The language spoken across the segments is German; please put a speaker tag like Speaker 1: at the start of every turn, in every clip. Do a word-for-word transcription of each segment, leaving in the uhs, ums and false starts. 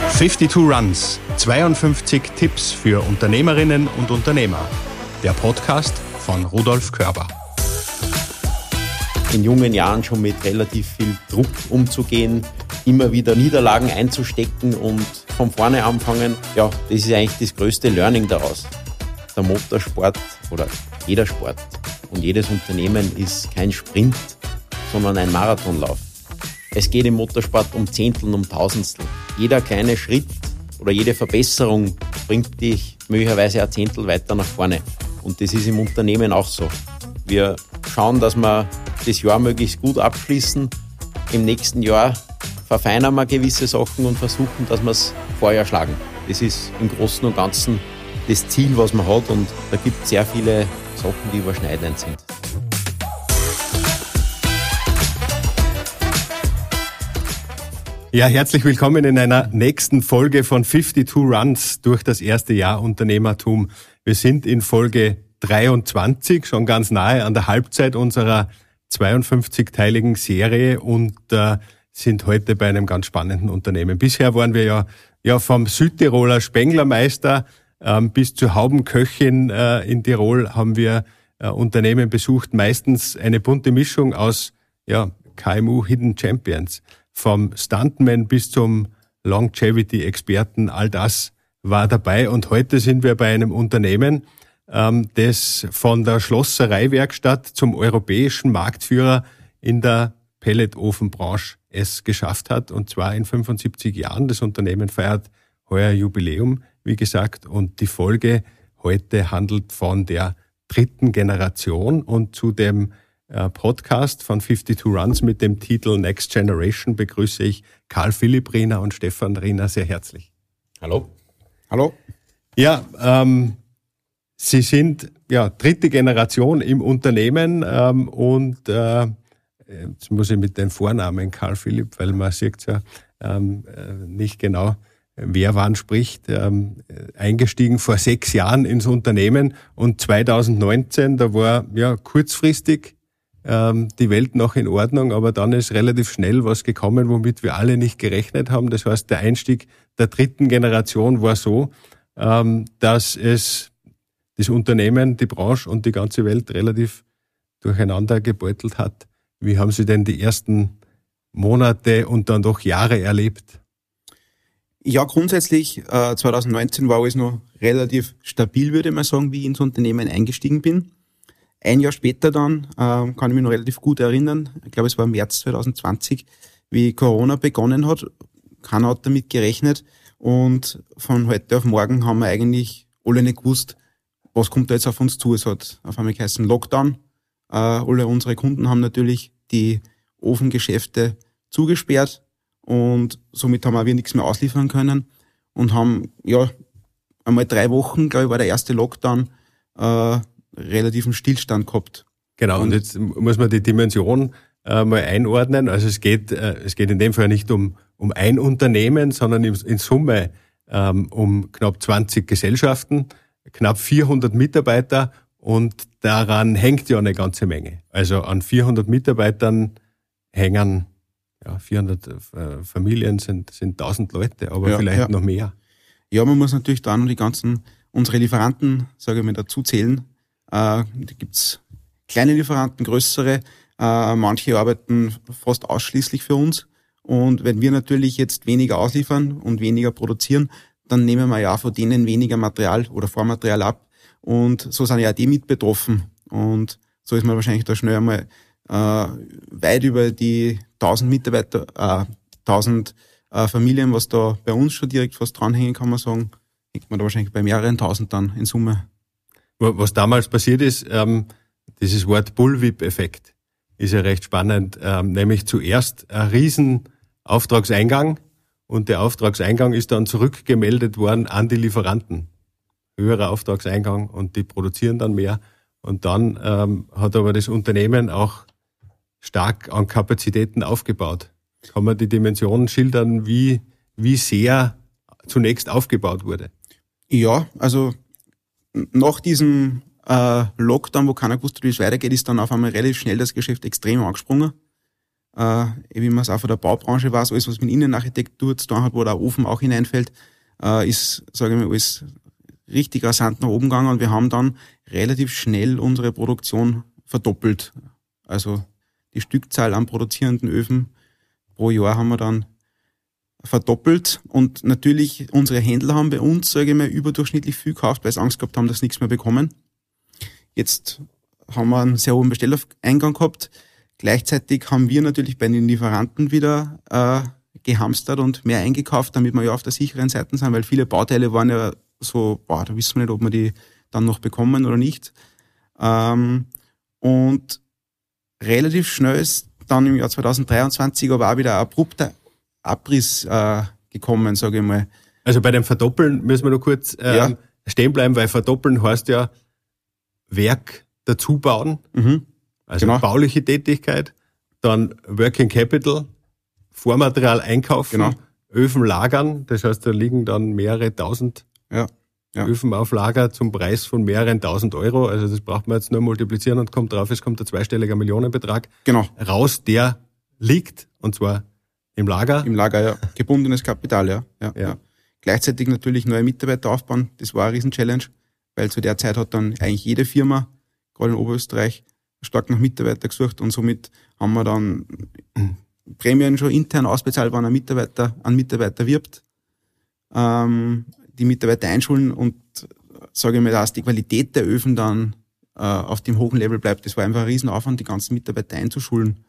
Speaker 1: zweiundfünfzig Runs, zweiundfünfzig Tipps für Unternehmerinnen und Unternehmer. Der Podcast von Rudolf Körber.
Speaker 2: In jungen Jahren schon mit relativ viel Druck umzugehen, immer wieder Niederlagen einzustecken und von vorne anfangen, ja, das ist eigentlich das größte Learning daraus. Der Motorsport oder jeder Sport und jedes Unternehmen ist kein Sprint, sondern ein Marathonlauf. Es geht im Motorsport um Zehntel, um Tausendstel. Jeder kleine Schritt oder jede Verbesserung bringt dich möglicherweise ein Zehntel weiter nach vorne. Und das ist im Unternehmen auch so. Wir schauen, dass wir das Jahr möglichst gut abschließen. Im nächsten Jahr verfeinern wir gewisse Sachen und versuchen, dass wir es vorher schlagen. Das ist im Großen und Ganzen das Ziel, was man hat. Und da gibt es sehr viele Sachen, die überschneidend sind.
Speaker 1: Ja, herzlich willkommen in einer nächsten Folge von zweiundfünfzig Runs durch das erste Jahr Unternehmertum. Wir sind in Folge dreiundzwanzig, schon ganz nahe an der Halbzeit unserer zweiundfünfzig-teiligen Serie und äh, sind heute bei einem ganz spannenden Unternehmen. Bisher waren wir ja, ja vom Südtiroler Spenglermeister ähm, bis zur Haubenköchin äh, in Tirol haben wir äh, Unternehmen besucht, meistens eine bunte Mischung aus ja, K M U Hidden Champions. Vom Stuntman bis zum Longevity-Experten, all das war dabei. Und heute sind wir bei einem Unternehmen, ähm, das von der Schlossereiwerkstatt zum europäischen Marktführer in der Pelletofenbranche es geschafft hat. Und zwar in fünfundsiebzig Jahren. Das Unternehmen feiert heuer Jubiläum, wie gesagt. Und die Folge heute handelt von der dritten Generation. Und zu dem Podcast von zweiundfünfzig Runs mit dem Titel Next Generation begrüße ich Karl Philipp Riener und Stefan Riener sehr herzlich.
Speaker 2: Hallo.
Speaker 3: Hallo.
Speaker 1: Ja, ähm, Sie sind ja dritte Generation im Unternehmen ähm, und äh, jetzt muss ich mit den Vornamen Karl Philipp, weil man sieht ja ähm, nicht genau, wer wann spricht, ähm, eingestiegen vor sechs Jahren ins Unternehmen und zweitausendneunzehn, da war ja kurzfristig die Welt noch in Ordnung, aber dann ist relativ schnell was gekommen, womit wir alle nicht gerechnet haben. Das heißt, der Einstieg der dritten Generation war so, dass es das Unternehmen, die Branche und die ganze Welt relativ durcheinander gebeutelt hat. Wie haben Sie denn die ersten Monate und dann doch Jahre erlebt?
Speaker 3: Ja, grundsätzlich äh, zweitausendneunzehn war alles noch relativ stabil, würde ich mal sagen, wie ich ins Unternehmen eingestiegen bin. Ein Jahr später dann, äh, kann ich mich noch relativ gut erinnern, ich glaube es war im März zweitausendzwanzig, wie Corona begonnen hat. Keiner hat damit gerechnet und von heute auf morgen haben wir eigentlich alle nicht gewusst, was kommt da jetzt auf uns zu. Es hat auf einmal geheißen Lockdown. Äh, alle unsere Kunden haben natürlich die Ofengeschäfte zugesperrt und somit haben wir nichts mehr ausliefern können und haben ja einmal drei Wochen, glaube ich, war der erste Lockdown, äh, relativen Stillstand gehabt.
Speaker 1: Genau, und, und jetzt muss man die Dimension äh, mal einordnen. Also es geht äh, es geht in dem Fall nicht um um ein Unternehmen, sondern in, in Summe ähm, um knapp zwanzig Gesellschaften, knapp vierhundert Mitarbeiter und daran hängt ja eine ganze Menge. Also an vierhundert Mitarbeitern hängen ja vierhundert äh, Familien, sind sind tausend Leute, aber ja, vielleicht ja. noch mehr.
Speaker 3: Ja, man muss natürlich da noch die ganzen, unsere Lieferanten, sage ich mal, dazu zählen. Äh, da gibt's kleine Lieferanten, größere, äh, manche arbeiten fast ausschließlich für uns und wenn wir natürlich jetzt weniger ausliefern und weniger produzieren, dann nehmen wir ja auch von denen weniger Material oder Vormaterial ab und so sind ja auch die mit betroffen und so ist man wahrscheinlich da schnell einmal äh, weit über die tausend Mitarbeiter, äh, tausend äh, Familien, was da bei uns schon direkt fast dranhängen, kann man sagen, hängt man da wahrscheinlich bei mehreren tausend dann in Summe.
Speaker 1: Was damals passiert ist, ähm, dieses Wort Bullwhip-Effekt ist ja recht spannend, ähm, nämlich zuerst ein riesen Auftragseingang und der Auftragseingang ist dann zurückgemeldet worden an die Lieferanten. Höherer Auftragseingang und die produzieren dann mehr und dann ähm, hat aber das Unternehmen auch stark an Kapazitäten aufgebaut. Kann man die Dimensionen schildern, wie, wie sehr zunächst aufgebaut wurde?
Speaker 3: Ja, also nach diesem äh, Lockdown, wo keiner gewusst hat, wie es weitergeht, ist dann auf einmal relativ schnell das Geschäft extrem angesprungen. Äh, äh, wie man es auch von der Baubranche weiß, alles, was mit Innenarchitektur zu tun hat, wo der Ofen auch hineinfällt, äh, ist, sage ich mal, alles richtig rasant nach oben gegangen und wir haben dann relativ schnell unsere Produktion verdoppelt. Also die Stückzahl an produzierenden Öfen pro Jahr haben wir dann verdoppelt und natürlich unsere Händler haben bei uns, sage ich mal, überdurchschnittlich viel gekauft, weil sie Angst gehabt haben, dass sie nichts mehr bekommen. Jetzt haben wir einen sehr hohen Bestelleingang gehabt. Gleichzeitig haben wir natürlich bei den Lieferanten wieder äh, gehamstert und mehr eingekauft, damit wir ja auf der sicheren Seite sind, weil viele Bauteile waren ja so, boah, da wissen wir nicht, ob wir die dann noch bekommen oder nicht. Ähm, und relativ schnell ist dann im Jahr zweitausenddreiundzwanzig aber auch wieder ein abrupter Abriss äh, gekommen, sage ich mal.
Speaker 1: Also bei dem Verdoppeln müssen wir noch kurz ähm, ja. stehen bleiben, weil Verdoppeln heißt ja Werk dazu bauen,
Speaker 3: mhm.
Speaker 1: also
Speaker 3: genau.
Speaker 1: bauliche Tätigkeit, dann Working Capital, Vormaterial einkaufen,
Speaker 3: genau.
Speaker 1: Öfen lagern, das heißt, da liegen dann mehrere tausend
Speaker 3: ja. Ja.
Speaker 1: Öfen auf Lager zum Preis von mehreren tausend Euro, also das braucht man jetzt nur multiplizieren und kommt drauf, es kommt ein zweistelliger Millionenbetrag
Speaker 3: genau.
Speaker 1: raus, der liegt, und zwar im Lager.
Speaker 3: Im Lager, ja. Gebundenes Kapital, ja. Ja,
Speaker 1: ja.
Speaker 3: ja. Gleichzeitig natürlich neue Mitarbeiter aufbauen, das war eine Riesen-Challenge, weil zu der Zeit hat dann eigentlich jede Firma, gerade in Oberösterreich, stark nach Mitarbeitern gesucht und somit haben wir dann mhm. Prämien schon intern ausbezahlt, wenn ein Mitarbeiter an Mitarbeiter wirbt, ähm, die Mitarbeiter einschulen und, sage ich mal, dass die Qualität der Öfen dann äh, auf dem hohen Level bleibt. Das war einfach ein Riesenaufwand, die ganzen Mitarbeiter einzuschulen.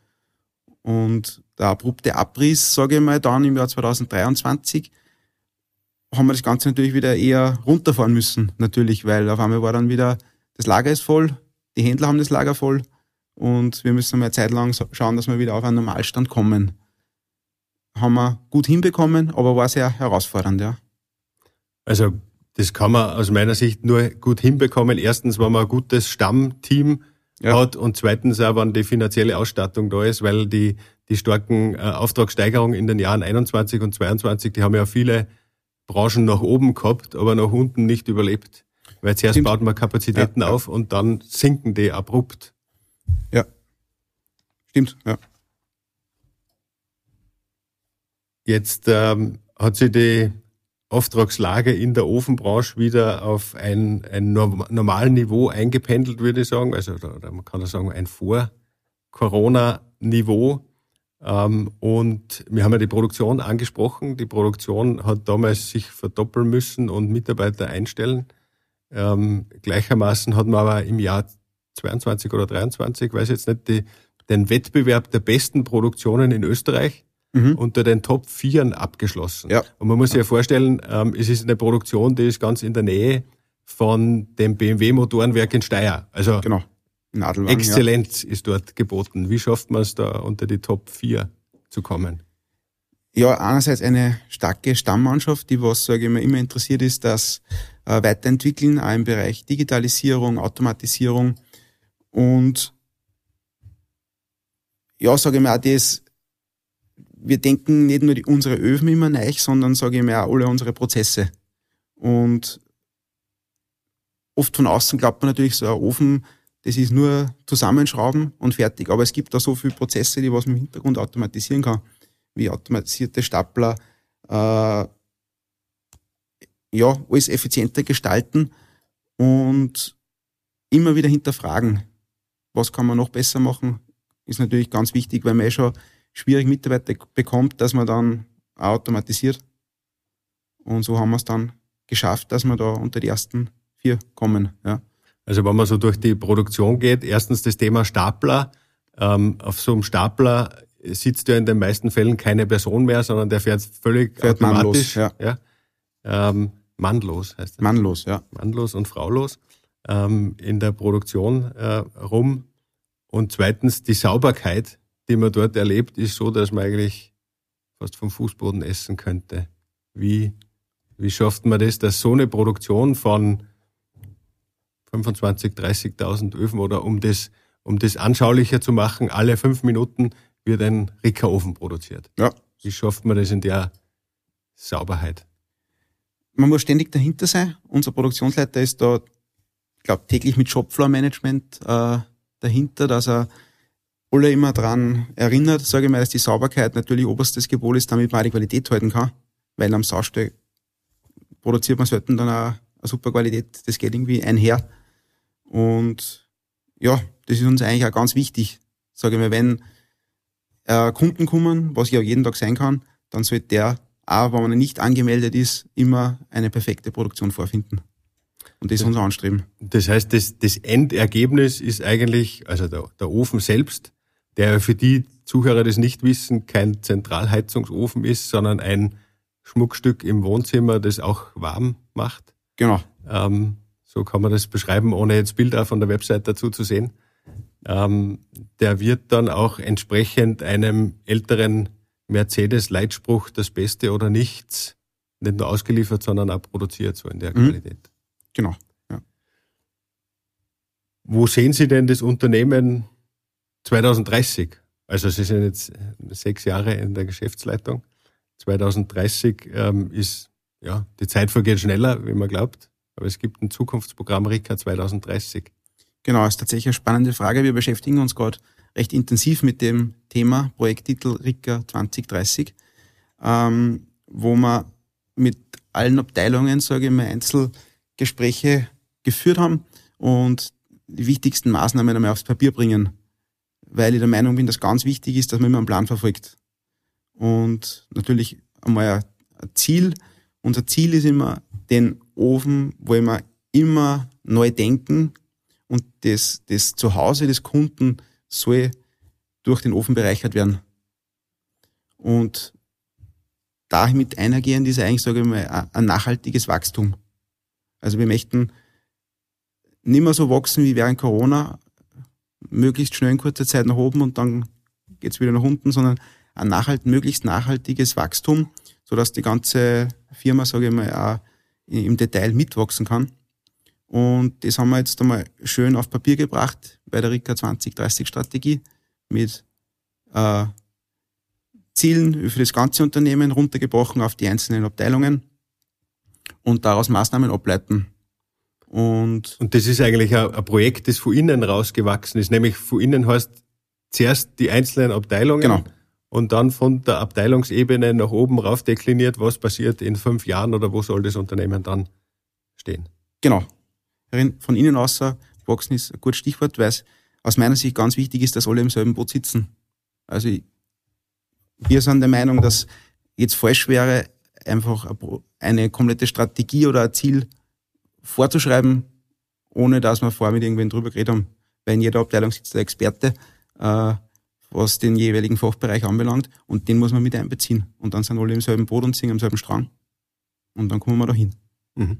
Speaker 3: Und der abrupte Abriss, sage ich mal, dann im Jahr zweitausenddreiundzwanzig, haben wir das Ganze natürlich wieder eher runterfahren müssen, natürlich, weil auf einmal war dann wieder, das Lager ist voll, die Händler haben das Lager voll und wir müssen mal eine Zeit lang schauen, dass wir wieder auf einen Normalstand kommen. Haben wir gut hinbekommen, aber war sehr herausfordernd, ja.
Speaker 1: Also das kann man aus meiner Sicht nur gut hinbekommen. Erstens, wenn man ein gutes Stammteam ja. hat und zweitens auch, wenn die finanzielle Ausstattung da ist, weil die die starken äh, Auftragssteigerungen in den Jahren einundzwanzig und zweiundzwanzig, die haben ja viele Branchen nach oben gehabt, aber nach unten nicht überlebt. Weil zuerst Stimmt. baut man Kapazitäten ja, auf ja. und dann sinken die abrupt.
Speaker 3: Ja, stimmt, ja.
Speaker 1: Jetzt ähm, hat sich die Auftragslage in der Ofenbranche wieder auf ein, ein normales Niveau eingependelt, würde ich sagen. Also da, da man kann ja sagen, ein Vor-Corona-Niveau. Ähm, und wir haben ja die Produktion angesprochen. Die Produktion hat damals sich verdoppeln müssen und Mitarbeiter einstellen. Ähm, gleichermaßen hat man aber im Jahr zweiundzwanzig oder dreiundzwanzig, weiß jetzt nicht, die, den Wettbewerb der besten Produktionen in Österreich Mhm. unter den Top Vieren abgeschlossen.
Speaker 3: Ja.
Speaker 1: Und man muss sich ja vorstellen, ähm, es ist eine Produktion, die ist ganz in der Nähe von dem B M W-Motorenwerk in Steyr. Also
Speaker 3: genau. Nadelwang,
Speaker 1: Exzellenz
Speaker 3: ja.
Speaker 1: ist dort geboten. Wie schafft man es da, unter die Top Vier zu kommen?
Speaker 3: Ja, einerseits eine starke Stammmannschaft, die, was, sage ich mal, immer interessiert ist, das äh, Weiterentwickeln, auch im Bereich Digitalisierung, Automatisierung und ja, sage ich mal, auch das, wir denken nicht nur die, unsere Öfen immer neu, sondern, sage ich mal, auch alle unsere Prozesse. Und oft von außen glaubt man natürlich, so ein Ofen, das ist nur zusammenschrauben und fertig. Aber es gibt da so viele Prozesse, die was man im Hintergrund automatisieren kann, wie automatisierte Stapler, äh, ja, alles effizienter gestalten und immer wieder hinterfragen, was kann man noch besser machen, ist natürlich ganz wichtig, weil man eh schon schwierig Mitarbeiter bekommt, dass man dann automatisiert. Und so haben wir es dann geschafft, dass wir da unter die ersten vier kommen. Ja.
Speaker 1: Also wenn man so durch die Produktion geht, erstens das Thema Stapler. Ähm, auf so einem Stapler sitzt ja in den meisten Fällen keine Person mehr, sondern der fährt völlig
Speaker 3: fährt
Speaker 1: automatisch.
Speaker 3: Mannlos, ja.
Speaker 1: Ja. Ähm, mannlos heißt das.
Speaker 3: Mannlos, ja.
Speaker 1: Mannlos und fraulos ähm, in der Produktion äh, rum. Und zweitens die Sauberkeit, die man dort erlebt, ist so, dass man eigentlich fast vom Fußboden essen könnte. Wie, wie schafft man das, dass so eine Produktion von fünfundzwanzigtausend, dreißigtausend Öfen oder um das, um das anschaulicher zu machen, alle fünf Minuten wird ein Rickerofen produziert.
Speaker 3: Ja.
Speaker 1: Wie schafft man das in der Sauberheit?
Speaker 3: Man muss ständig dahinter sein. Unser Produktionsleiter ist da, ich glaube, täglich mit Shopfloor-Management äh, dahinter, dass er alle immer daran erinnert, sage ich mal, dass die Sauberkeit natürlich oberstes Gebot ist, damit man auch die Qualität halten kann, weil am Saustall produziert man selten dann auch eine super Qualität, das geht irgendwie einher. Und ja, das ist uns eigentlich auch ganz wichtig, sage ich mal, wenn äh, Kunden kommen, was ja jeden Tag sein kann, dann sollte der, auch wenn man nicht angemeldet ist, immer eine perfekte Produktion vorfinden. Und das ist unser Anstreben.
Speaker 1: Das heißt, das, das Endergebnis ist eigentlich, also der, der Ofen selbst, der für die Zuhörer, die das nicht wissen, kein Zentralheizungsofen ist, sondern ein Schmuckstück im Wohnzimmer, das auch warm macht.
Speaker 3: Genau.
Speaker 1: Ähm, so kann man das beschreiben, ohne jetzt Bilder von der Website dazu zu sehen. Ähm, der wird dann auch entsprechend einem älteren Mercedes-Leitspruch, das Beste oder nichts, nicht nur ausgeliefert, sondern auch produziert, so in der
Speaker 3: Mhm.
Speaker 1: Qualität.
Speaker 3: Genau. Ja.
Speaker 1: Wo sehen Sie denn das Unternehmen zwanzig dreißig? Also Sie sind jetzt sechs Jahre in der Geschäftsleitung. zwanzig dreißig ähm, ist, ja, die Zeit vergeht schneller, wie man glaubt. Aber es gibt ein Zukunftsprogramm RICA zwanzig dreißig.
Speaker 3: Genau, ist tatsächlich eine spannende Frage. Wir beschäftigen uns gerade recht intensiv mit dem Thema Projekttitel RICA zwanzig dreißig, ähm, wo wir mit allen Abteilungen, sage ich mal, Einzelgespräche geführt haben und die wichtigsten Maßnahmen einmal aufs Papier bringen, weil ich der Meinung bin, dass ganz wichtig ist, dass man immer einen Plan verfolgt. Und natürlich einmal ein Ziel. Unser Ziel ist immer, den Ofen wollen wir immer neu denken und das, das Zuhause des Kunden soll durch den Ofen bereichert werden. Und damit einhergehend ist eigentlich, sage ich mal, ein nachhaltiges Wachstum. Also wir möchten nicht mehr so wachsen wie während Corona, möglichst schnell in kurzer Zeit nach oben und dann geht's wieder nach unten, sondern ein nachhalt, möglichst nachhaltiges Wachstum, sodass die ganze Firma, sage ich mal, auch im Detail mitwachsen kann. Und das haben wir jetzt einmal schön auf Papier gebracht bei der RICA zwanzig dreißig Strategie mit äh, Zielen für das ganze Unternehmen runtergebrochen auf die einzelnen Abteilungen und daraus Maßnahmen ableiten. Und,
Speaker 1: Und das ist eigentlich ein, ein Projekt, das von innen rausgewachsen ist. Nämlich von innen heißt zuerst die einzelnen Abteilungen.
Speaker 3: Genau.
Speaker 1: Und dann von der Abteilungsebene nach oben rauf dekliniert, was passiert in fünf Jahren oder wo soll das Unternehmen dann stehen.
Speaker 3: Genau. Von innen außer wachsen ist ein gutes Stichwort, weil es aus meiner Sicht ganz wichtig ist, dass alle im selben Boot sitzen. Also ich, wir sind der Meinung, dass jetzt falsch wäre, einfach eine komplette Strategie oder ein Ziel vorzuschreiben, ohne dass wir vorher mit irgendwen drüber geredet haben. Weil in jeder Abteilung sitzt der Experte, äh, was den jeweiligen Fachbereich anbelangt, und den muss man mit einbeziehen. Und dann sind alle im selben Boot und singen am selben Strang. Und dann kommen wir da hin.
Speaker 1: Mhm.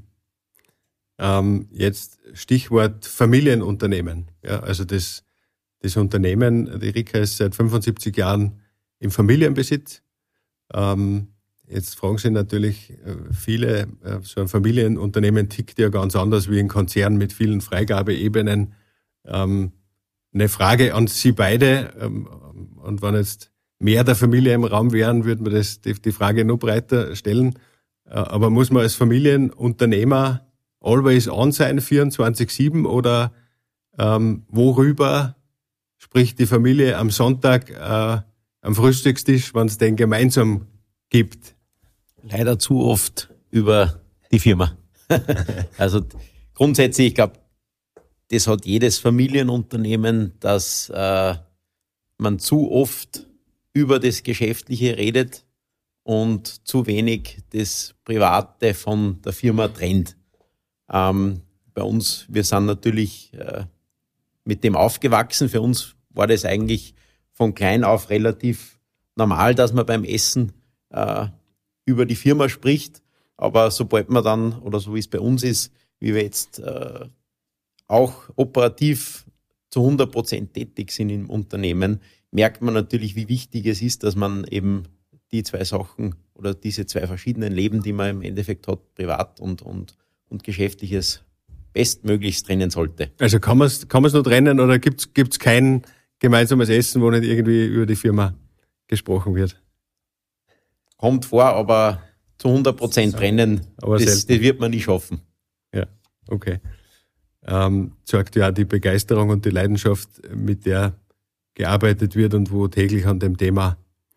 Speaker 1: Ähm, jetzt Stichwort Familienunternehmen. Ja, also das, das Unternehmen, die RICA ist seit fünfundsiebzig Jahren im Familienbesitz. Ähm, jetzt fragen sich natürlich viele, so ein Familienunternehmen tickt ja ganz anders wie ein Konzern mit vielen Freigabeebenen. Ähm, Eine Frage an Sie beide, und wenn jetzt mehr der Familie im Raum wären, würde man das, die, die Frage noch breiter stellen. Aber muss man als Familienunternehmer always on sein, vierundzwanzig sieben, oder ähm, worüber spricht die Familie am Sonntag äh, am Frühstückstisch, wenn es den gemeinsam gibt?
Speaker 2: Leider zu oft über die Firma. Also grundsätzlich, ich glaube, das hat jedes Familienunternehmen, dass äh, man zu oft über das Geschäftliche redet und zu wenig das Private von der Firma trennt. Ähm, bei uns, wir sind natürlich äh, mit dem aufgewachsen. Für uns war das eigentlich von klein auf relativ normal, dass man beim Essen äh, über die Firma spricht. Aber sobald man dann, oder so wie es bei uns ist, wie wir jetzt äh, auch operativ zu hundert Prozent tätig sind im Unternehmen, merkt man natürlich, wie wichtig es ist, dass man eben die zwei Sachen oder diese zwei verschiedenen Leben, die man im Endeffekt hat, privat und, und, und geschäftliches, bestmöglichst trennen sollte.
Speaker 1: Also kann man es kann man's nur trennen, oder gibt es kein gemeinsames Essen, wo nicht irgendwie über die Firma gesprochen wird?
Speaker 2: Kommt vor, aber zu hundert Prozent trennen,
Speaker 1: aber
Speaker 2: das, das wird man nie schaffen.
Speaker 1: Ja, okay. Ähm, zeigt ja auch die Begeisterung und die Leidenschaft, mit der gearbeitet wird und wo täglich an dem Thema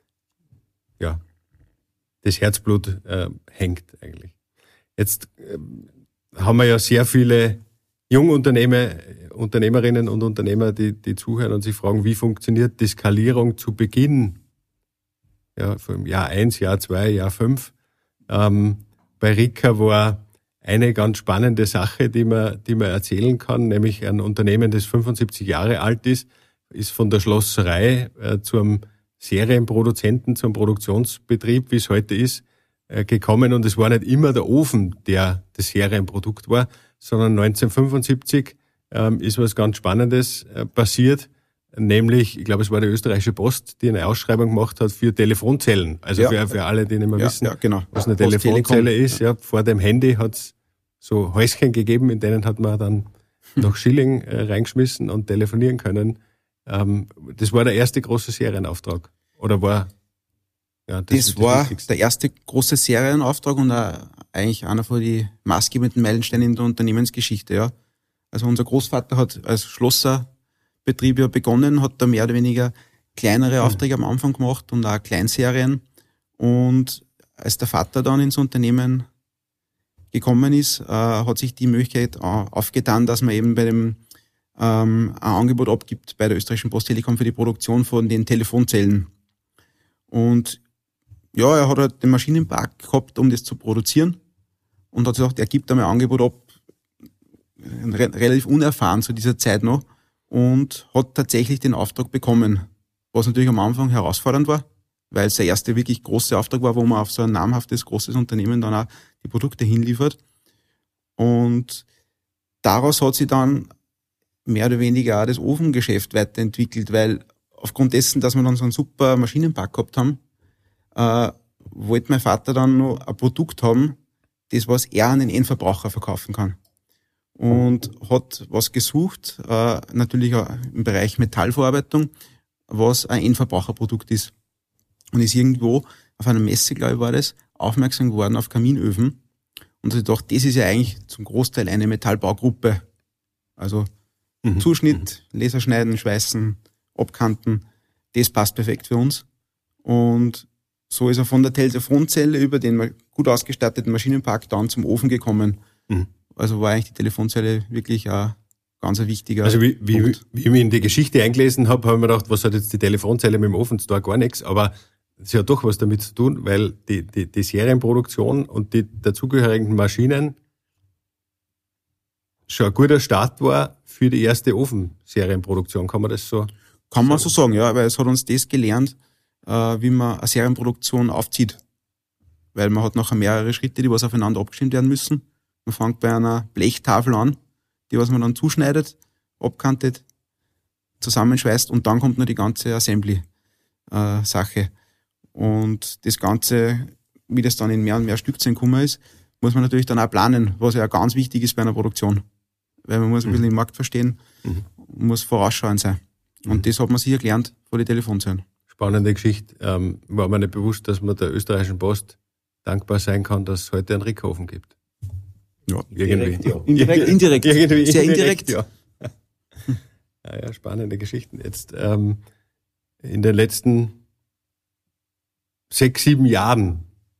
Speaker 1: ja, das Herzblut äh, hängt eigentlich. Jetzt äh, haben wir ja sehr viele Jungunternehmer, Unternehmerinnen und Unternehmer, die, die zuhören und sich fragen, wie funktioniert die Skalierung zu Beginn? Ja, vom Jahr eins, Jahr zwei, Jahr fünf. Ähm, bei Rika war eine ganz spannende Sache, die man, die man erzählen kann, nämlich ein Unternehmen, das fünfundsiebzig Jahre alt ist, ist von der Schlosserei äh, zum Serienproduzenten, zum Produktionsbetrieb, wie es heute ist, äh, gekommen. Und es war nicht immer der Ofen, der das Serienprodukt war, sondern neunzehnhundertfünfundsiebzig ähm, ist was ganz Spannendes äh, passiert. Nämlich, ich glaube, es war die österreichische Post, die eine Ausschreibung gemacht hat für Telefonzellen. Also ja. für, für alle, die nicht mehr
Speaker 3: ja,
Speaker 1: wissen,
Speaker 3: ja, genau.
Speaker 1: was eine Post Telefonzelle Telekom. ist. Ja, vor dem Handy hat es so Häuschen gegeben, in denen hat man dann noch Schilling äh, reingeschmissen und telefonieren können. Ähm, das war der erste große Serienauftrag. Oder war... Ja, das,
Speaker 3: das, das war der erste große Serienauftrag und auch eigentlich einer von den maßgebenden Meilensteinen in der Unternehmensgeschichte. Ja. Also unser Großvater hat als Schlosser Betrieb ja begonnen, hat da mehr oder weniger kleinere Aufträge am Anfang gemacht und auch Kleinserien. Und als der Vater dann ins Unternehmen gekommen ist, äh, hat sich die Möglichkeit äh, aufgetan, dass man eben bei dem ähm, ein Angebot abgibt bei der österreichischen Post Telekom für die Produktion von den Telefonzellen. Und ja, er hat halt den Maschinenpark gehabt, um das zu produzieren und hat gesagt, er gibt einmal ein Angebot ab, re- relativ unerfahren zu dieser Zeit noch. Und hat tatsächlich den Auftrag bekommen, was natürlich am Anfang herausfordernd war, weil es der erste wirklich große Auftrag war, wo man auf so ein namhaftes, großes Unternehmen dann auch die Produkte hinliefert. Und daraus hat sich dann mehr oder weniger auch das Ofengeschäft weiterentwickelt, weil aufgrund dessen, dass wir dann so einen super Maschinenpark gehabt haben, äh, wollte mein Vater dann noch ein Produkt haben, das was er an den Endverbraucher verkaufen kann. Und hat was gesucht, äh, natürlich auch im Bereich Metallverarbeitung, was ein Endverbraucherprodukt ist. Und ist irgendwo auf einer Messe, glaube ich, war das, aufmerksam geworden auf Kaminöfen. Und hat gedacht, das ist ja eigentlich zum Großteil eine Metallbaugruppe. Also mhm. Zuschnitt, Laserschneiden, Schweißen, Abkanten, das passt perfekt für uns. Und so ist er von der Telefonzelle über den gut ausgestatteten Maschinenpark dann zum Ofen gekommen. Mhm. Also war eigentlich die Telefonzelle wirklich ein ganz ein wichtiger
Speaker 1: Also wie, wie, Punkt. Wie ich mich in die Geschichte eingelesen habe, habe ich mir gedacht, was hat jetzt die Telefonzelle mit dem Ofen zu tun? Gar nichts, aber es hat doch was damit zu tun, weil die, die, die Serienproduktion und die dazugehörigen Maschinen schon ein guter Start war für die erste Ofenserienproduktion. Kann man das so
Speaker 3: Kann man sagen? so sagen, ja, weil es hat uns das gelernt, wie man eine Serienproduktion aufzieht. Weil man hat nachher mehrere Schritte, die was aufeinander abgestimmt werden müssen. Man fängt bei einer Blechtafel an, die was man dann zuschneidet, abkantet, zusammenschweißt und dann kommt noch die ganze Assembly-Sache. Äh, und das Ganze, wie das dann in mehr und mehr Stückzahlen gekommen ist, muss man natürlich dann auch planen, was ja ganz wichtig ist bei einer Produktion. Weil man muss ein bisschen den Markt verstehen, mhm. muss vorausschauend sein. Und mhm. das hat man sicher gelernt von den Telefonzellen.
Speaker 1: Spannende Geschichte. Ähm, war mir nicht bewusst, dass man der österreichischen Post dankbar sein kann, dass es heute einen Rickofen gibt.
Speaker 3: Ja,
Speaker 1: irgendwie.
Speaker 3: Direkt, ja. Indirekt, indirekt.
Speaker 1: Irgendwie
Speaker 3: Sehr
Speaker 1: indirekt.
Speaker 3: indirekt.
Speaker 1: Ja. Ja, ja, spannende Geschichten. Jetzt ähm, in den letzten sechs, sieben Jahren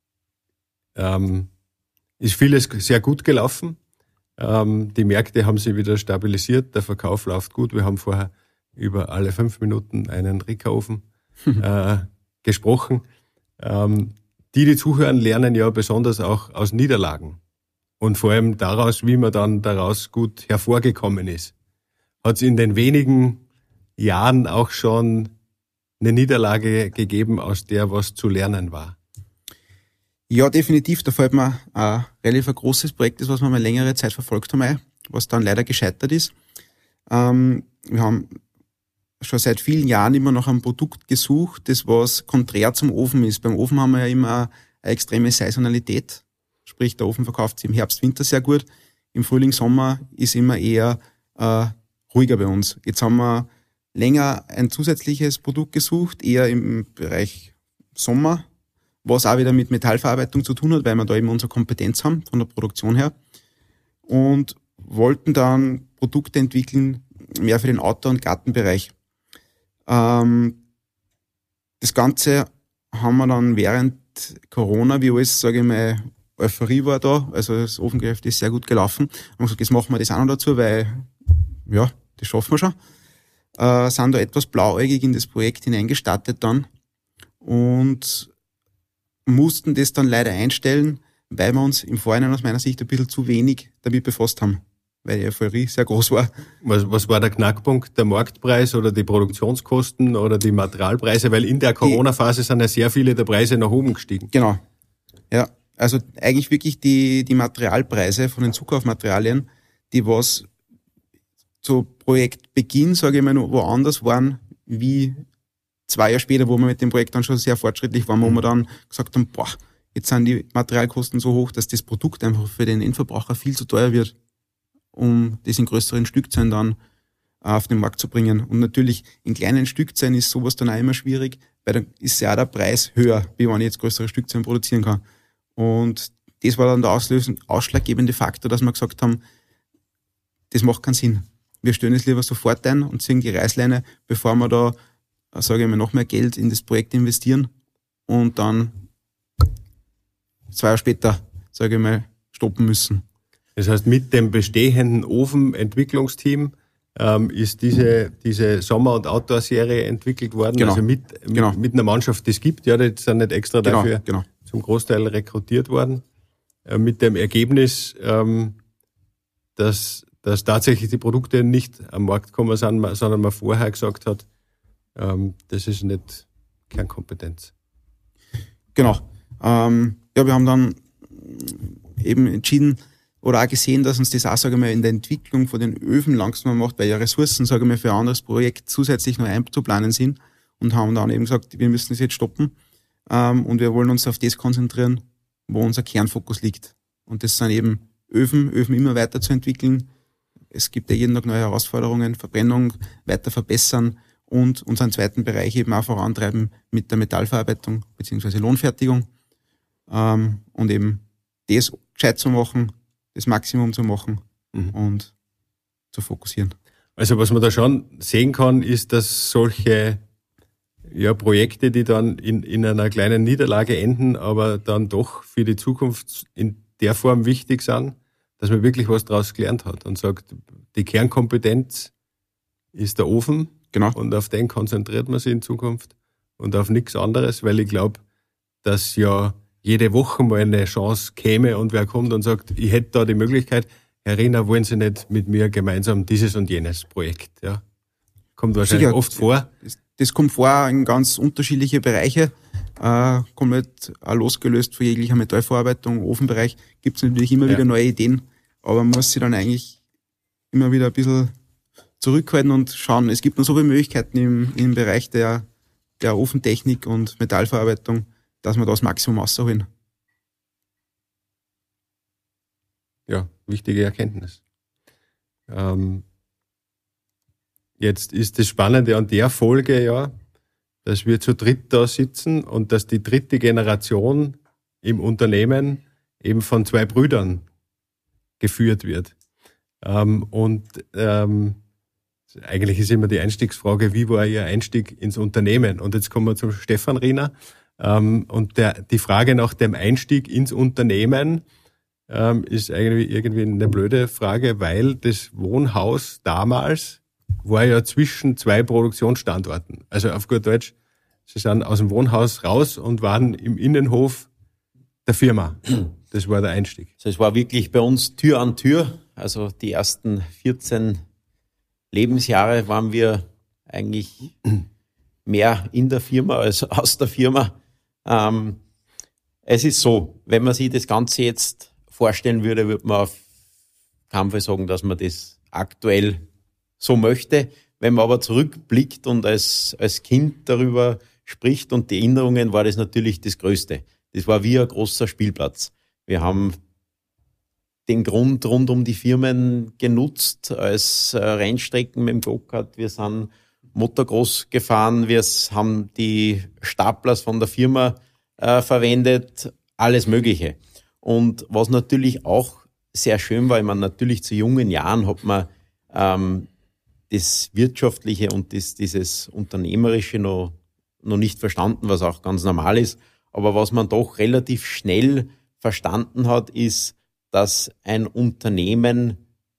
Speaker 1: ähm, ist vieles sehr gut gelaufen. Ähm, die Märkte haben sich wieder stabilisiert, der Verkauf läuft gut. Wir haben vorher über alle fünf Minuten einen Rickofen äh, gesprochen. Ähm, die, die zuhören, lernen ja besonders auch aus Niederlagen. Und vor allem daraus, wie man dann daraus gut hervorgekommen ist. Hat es in den wenigen Jahren auch schon eine Niederlage gegeben, aus der was zu lernen war?
Speaker 3: Ja, definitiv. Da fällt mir ein relativ ein großes Projekt, das was wir mal längere Zeit verfolgt haben, ein, was dann leider gescheitert ist. Ähm, wir haben schon seit vielen Jahren immer noch ein Produkt gesucht, das was konträr zum Ofen ist. Beim Ofen haben wir ja immer eine extreme Saisonalität. Sprich, der Ofen verkauft sich im Herbst, Winter sehr gut. Im Frühling, Sommer ist immer eher äh, ruhiger bei uns. Jetzt haben wir länger ein zusätzliches Produkt gesucht, eher im Bereich Sommer, was auch wieder mit Metallverarbeitung zu tun hat, weil wir da eben unsere Kompetenz haben, von der Produktion her. Und wollten dann Produkte entwickeln, mehr für den Outdoor- und Gartenbereich. Ähm, das Ganze haben wir dann während Corona, wie alles, sage ich mal, Euphorie war da, also das Ofengeschäft ist sehr gut gelaufen. Und gesagt, jetzt machen wir das auch noch dazu, weil, ja, das schaffen wir schon. Äh, sind da etwas blauäugig in das Projekt hineingestartet dann und mussten das dann leider einstellen, weil wir uns im Vorhinein aus meiner Sicht ein bisschen zu wenig damit befasst haben, weil die Euphorie sehr groß war.
Speaker 1: Was, was war der Knackpunkt? Der Marktpreis oder die Produktionskosten oder die Materialpreise? Weil in der Corona-Phase sind ja sehr viele der Preise nach oben gestiegen.
Speaker 3: Genau. Ja, also eigentlich wirklich die, die Materialpreise von den Zukaufmaterialien, die was zu Projektbeginn, sage ich mal, noch woanders waren, wie zwei Jahre später, wo wir mit dem Projekt dann schon sehr fortschrittlich waren, wo wir dann gesagt haben, boah, jetzt sind die Materialkosten so hoch, dass das Produkt einfach für den Endverbraucher viel zu teuer wird, um das in größeren Stückzahlen dann auf den Markt zu bringen. Und natürlich in kleinen Stückzahlen ist sowas dann auch immer schwierig, weil dann ist ja auch der Preis höher, wie wenn ich jetzt größere Stückzahlen produzieren kann. Und das war dann der auslösende, ausschlaggebende Faktor, dass wir gesagt haben, das macht keinen Sinn. Wir stellen es lieber sofort ein und ziehen die Reißleine, bevor wir da, sage ich mal, noch mehr Geld in das Projekt investieren und dann zwei Jahre später, sage ich mal, stoppen müssen.
Speaker 1: Das heißt, mit dem bestehenden Ofenentwicklungsteam ähm, ist diese diese Sommer- und Outdoor-Serie entwickelt worden.
Speaker 3: Genau.
Speaker 1: Also mit, mit,
Speaker 3: Genau.
Speaker 1: mit einer Mannschaft, die es gibt. Ja, die sind nicht extra
Speaker 3: Genau,
Speaker 1: dafür
Speaker 3: genau.
Speaker 1: zum Großteil rekrutiert worden. Äh, mit dem Ergebnis, ähm, dass, dass tatsächlich die Produkte nicht am Markt gekommen sind, sondern man vorher gesagt hat, ähm, das ist nicht Kernkompetenz.
Speaker 3: Genau. Ähm, ja, wir haben dann eben entschieden oder auch gesehen, dass uns das auch, sage ich mal, in der Entwicklung von den Öfen langsamer macht, weil ja Ressourcen, sage ich mal, für ein anderes Projekt zusätzlich noch einzuplanen sind und haben dann eben gesagt, wir müssen das jetzt stoppen ähm, und wir wollen uns auf das konzentrieren, wo unser Kernfokus liegt. Und das sind eben Öfen, Öfen immer weiter zu entwickeln. Es gibt ja jeden Tag neue Herausforderungen, Verbrennung weiter verbessern und unseren zweiten Bereich eben auch vorantreiben mit der Metallverarbeitung bzw. Lohnfertigung ähm, und eben das gescheit zu machen, das Maximum zu machen mhm. und zu fokussieren.
Speaker 1: Also was man da schon sehen kann, ist, dass solche ja, Projekte, die dann in, in einer kleinen Niederlage enden, aber dann doch für die Zukunft in der Form wichtig sind, dass man wirklich was daraus gelernt hat und sagt, die Kernkompetenz ist der Ofen
Speaker 3: genau.
Speaker 1: und auf den konzentriert man sich in Zukunft und auf nichts anderes, weil ich glaube, dass ja jede Woche mal eine Chance käme und wer kommt und sagt, ich hätte da die Möglichkeit, Herr Rehner, wollen Sie nicht mit mir gemeinsam dieses und jenes Projekt? Ja, kommt wahrscheinlich
Speaker 3: Sicher,
Speaker 1: oft vor.
Speaker 3: Das, das kommt vor in ganz unterschiedliche Bereiche, äh, komplett auch losgelöst von jeglicher Metallverarbeitung, Ofenbereich, gibt es natürlich immer
Speaker 1: ja.
Speaker 3: wieder neue Ideen, aber man muss sich dann eigentlich immer wieder ein bisschen zurückhalten und schauen, es gibt noch so viele Möglichkeiten im, im Bereich der, der Ofentechnik und Metallverarbeitung, dass wir da das Maximum rausholen.
Speaker 1: Ja, wichtige Erkenntnis. Ähm, jetzt ist das Spannende an der Folge ja, dass wir zu dritt da sitzen und dass die dritte Generation im Unternehmen eben von zwei Brüdern geführt wird. Ähm, und ähm, eigentlich ist immer die Einstiegsfrage, wie war Ihr Einstieg ins Unternehmen? Und jetzt kommen wir zum Stefan Rehner. Ähm, und der, die Frage nach dem Einstieg ins Unternehmen ähm, ist eigentlich irgendwie eine blöde Frage, weil das Wohnhaus damals war ja zwischen zwei Produktionsstandorten. Also auf gut Deutsch, Sie sind aus dem Wohnhaus raus und waren im Innenhof der Firma. Das war der Einstieg.
Speaker 2: Also es war wirklich bei uns Tür an Tür. Also die ersten vierzehn Lebensjahre waren wir eigentlich mehr in der Firma als aus der Firma. Ähm, es ist so, wenn man sich das Ganze jetzt vorstellen würde, würde man auf keinen Fall sagen, dass man das aktuell so möchte. Wenn man aber zurückblickt und als, als Kind darüber spricht und die Erinnerungen, war das natürlich das Größte. Das war wie ein großer Spielplatz. Wir haben den Grund rund um die Firmen genutzt als äh, Rennstrecken mit dem Go-Kart. Wir sind Motocross gefahren, wir haben die Staplers von der Firma äh, verwendet, alles Mögliche. Und was natürlich auch sehr schön war, ich meine, natürlich zu jungen Jahren hat man ähm, das Wirtschaftliche und das, dieses Unternehmerische noch, noch nicht verstanden, was auch ganz normal ist. Aber was man doch relativ schnell verstanden hat, ist, dass ein Unternehmen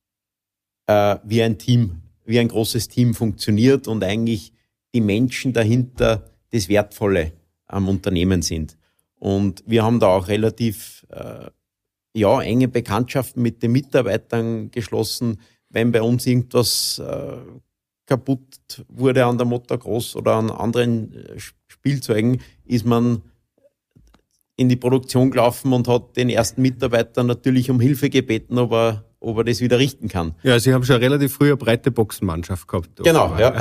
Speaker 2: äh, wie ein Team, wie ein großes Team funktioniert und eigentlich die Menschen dahinter das Wertvolle am Unternehmen sind. Und wir haben da auch relativ äh, ja, enge Bekanntschaften mit den Mitarbeitern geschlossen. Wenn bei uns irgendwas äh, kaputt wurde an der Motocross oder an anderen äh, Spielzeugen, ist man in die Produktion gelaufen und hat den ersten Mitarbeiter natürlich um Hilfe gebeten, ob er, ob er das wieder richten kann.
Speaker 1: Ja, Sie haben schon relativ früh eine breite Boxenmannschaft gehabt.
Speaker 2: Genau, ja.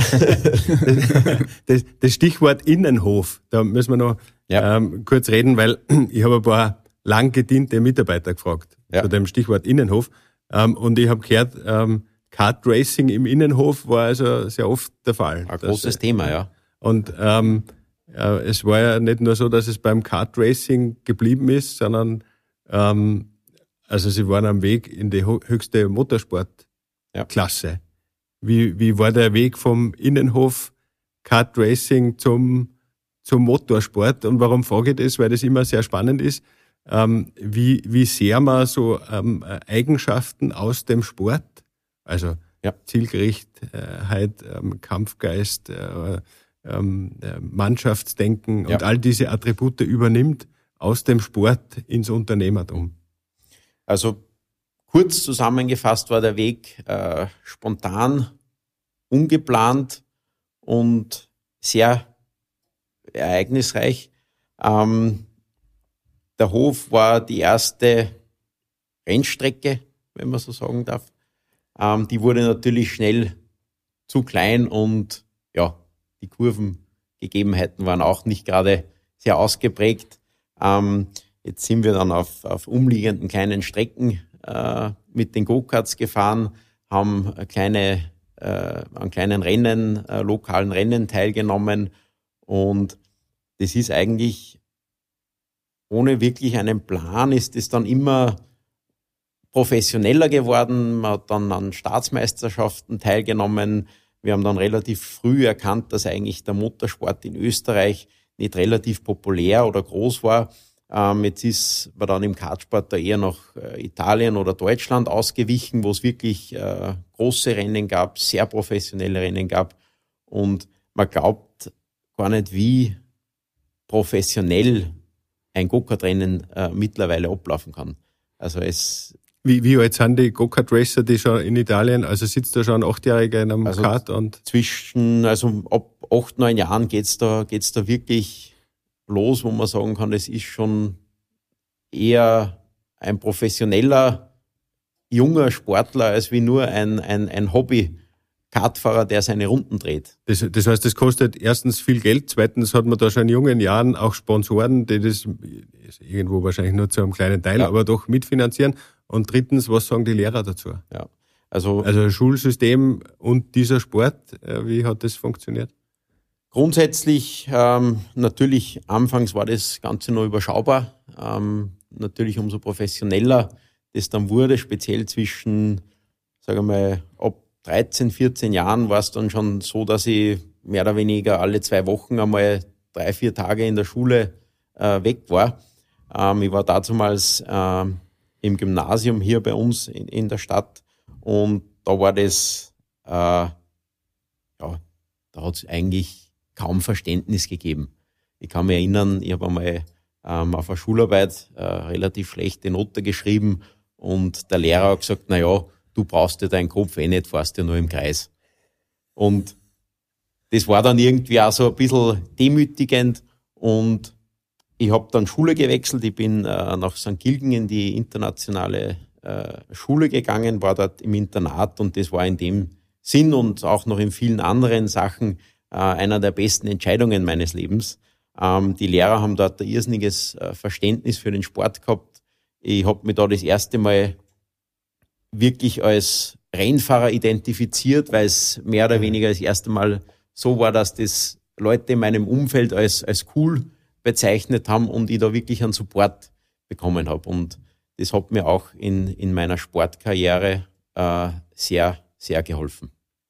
Speaker 1: Das, das Stichwort Innenhof, da müssen wir noch ja. ähm, kurz reden, weil ich habe ein paar lang gediente Mitarbeiter gefragt ja. zu dem Stichwort Innenhof. Ähm, und ich habe gehört, ähm, Kart Racing im Innenhof war also sehr oft der Fall.
Speaker 2: Ein großes Thema, ja.
Speaker 1: Und ähm, äh, es war ja nicht nur so, dass es beim Kart Racing geblieben ist, sondern ähm, also sie waren am Weg in die höchste Motorsportklasse. Ja. Wie, wie war der Weg vom Innenhof Kart Racing zum, zum Motorsport? Und warum frage ich das? Weil das immer sehr spannend ist. Ähm, wie, wie sehr man so ähm, Eigenschaften aus dem Sport, also ja. Zielgerichtheit, ähm, Kampfgeist, äh, ähm, äh, Mannschaftsdenken ja. und all diese Attribute übernimmt aus dem Sport ins Unternehmertum.
Speaker 2: Also kurz zusammengefasst war der Weg äh, spontan, ungeplant und sehr ereignisreich. Ähm, Der Hof war die erste Rennstrecke, wenn man so sagen darf. Ähm, die wurde natürlich schnell zu klein und ja, die Kurvengegebenheiten waren auch nicht gerade sehr ausgeprägt. Ähm, jetzt sind wir dann auf, auf umliegenden kleinen Strecken äh, mit den Go-Karts gefahren, haben eine kleine, äh, an kleinen Rennen, äh, lokalen Rennen teilgenommen und das ist eigentlich ohne wirklich einen Plan ist es dann immer professioneller geworden. Man hat dann an Staatsmeisterschaften teilgenommen. Wir haben dann relativ früh erkannt, dass eigentlich der Motorsport in Österreich nicht relativ populär oder groß war. Ähm, jetzt ist man dann im Kartsport da eher nach äh, Italien oder Deutschland ausgewichen, wo es wirklich äh, große Rennen gab, sehr professionelle Rennen gab. Und man glaubt gar nicht, wie professionell ein Go-Kart-Rennen äh, mittlerweile ablaufen kann. Also es...
Speaker 1: Wie, wie alt sind die Go-Kart-Racer, die schon in Italien, also sitzt da schon ein Achtjähriger in einem
Speaker 2: also
Speaker 1: Kart und...
Speaker 2: Zwischen, also ab acht, neun Jahren geht's da, geht's da wirklich los, wo man sagen kann, es ist schon eher ein professioneller, junger Sportler, als wie nur ein, ein, ein Hobby. Kartfahrer, der seine Runden dreht.
Speaker 1: Das, das heißt, das kostet erstens viel Geld, zweitens hat man da schon in jungen Jahren auch Sponsoren, die das irgendwo wahrscheinlich nur zu einem kleinen Teil, ja. aber doch mitfinanzieren. Und drittens, was sagen die Lehrer dazu?
Speaker 2: Ja, also,
Speaker 1: also Schulsystem und dieser Sport, wie hat das funktioniert?
Speaker 2: Grundsätzlich, ähm, natürlich, anfangs war das Ganze noch überschaubar. Ähm, natürlich umso professioneller das dann wurde, speziell zwischen, sagen wir mal, ab dreizehn, vierzehn Jahren war es dann schon so, dass ich mehr oder weniger alle zwei Wochen einmal drei, vier Tage in der Schule äh, weg war. Ähm, ich war damals äh, im Gymnasium hier bei uns in, in der Stadt und da war das, äh, ja, da hat es eigentlich kaum Verständnis gegeben. Ich kann mich erinnern, ich habe einmal ähm, auf einer Schularbeit äh, relativ schlechte Note geschrieben und der Lehrer hat gesagt, na ja, du brauchst dir deinen Kopf eh nicht, fährst ja nur im Kreis. Und das war dann irgendwie auch so ein bisschen demütigend und ich habe dann Schule gewechselt. Ich bin äh, nach Sankt Gilgen in die internationale äh, Schule gegangen, war dort im Internat und das war in dem Sinn und auch noch in vielen anderen Sachen äh, einer der besten Entscheidungen meines Lebens. Ähm, die Lehrer haben dort ein irrsinniges äh, Verständnis für den Sport gehabt. Ich habe mich da das erste Mal wirklich als Rennfahrer identifiziert, weil es mehr oder weniger das erste Mal so war, dass das Leute in meinem Umfeld als, als cool bezeichnet haben und ich da wirklich einen Support bekommen habe. Und das hat mir auch in, in meiner Sportkarriere äh, sehr, sehr geholfen.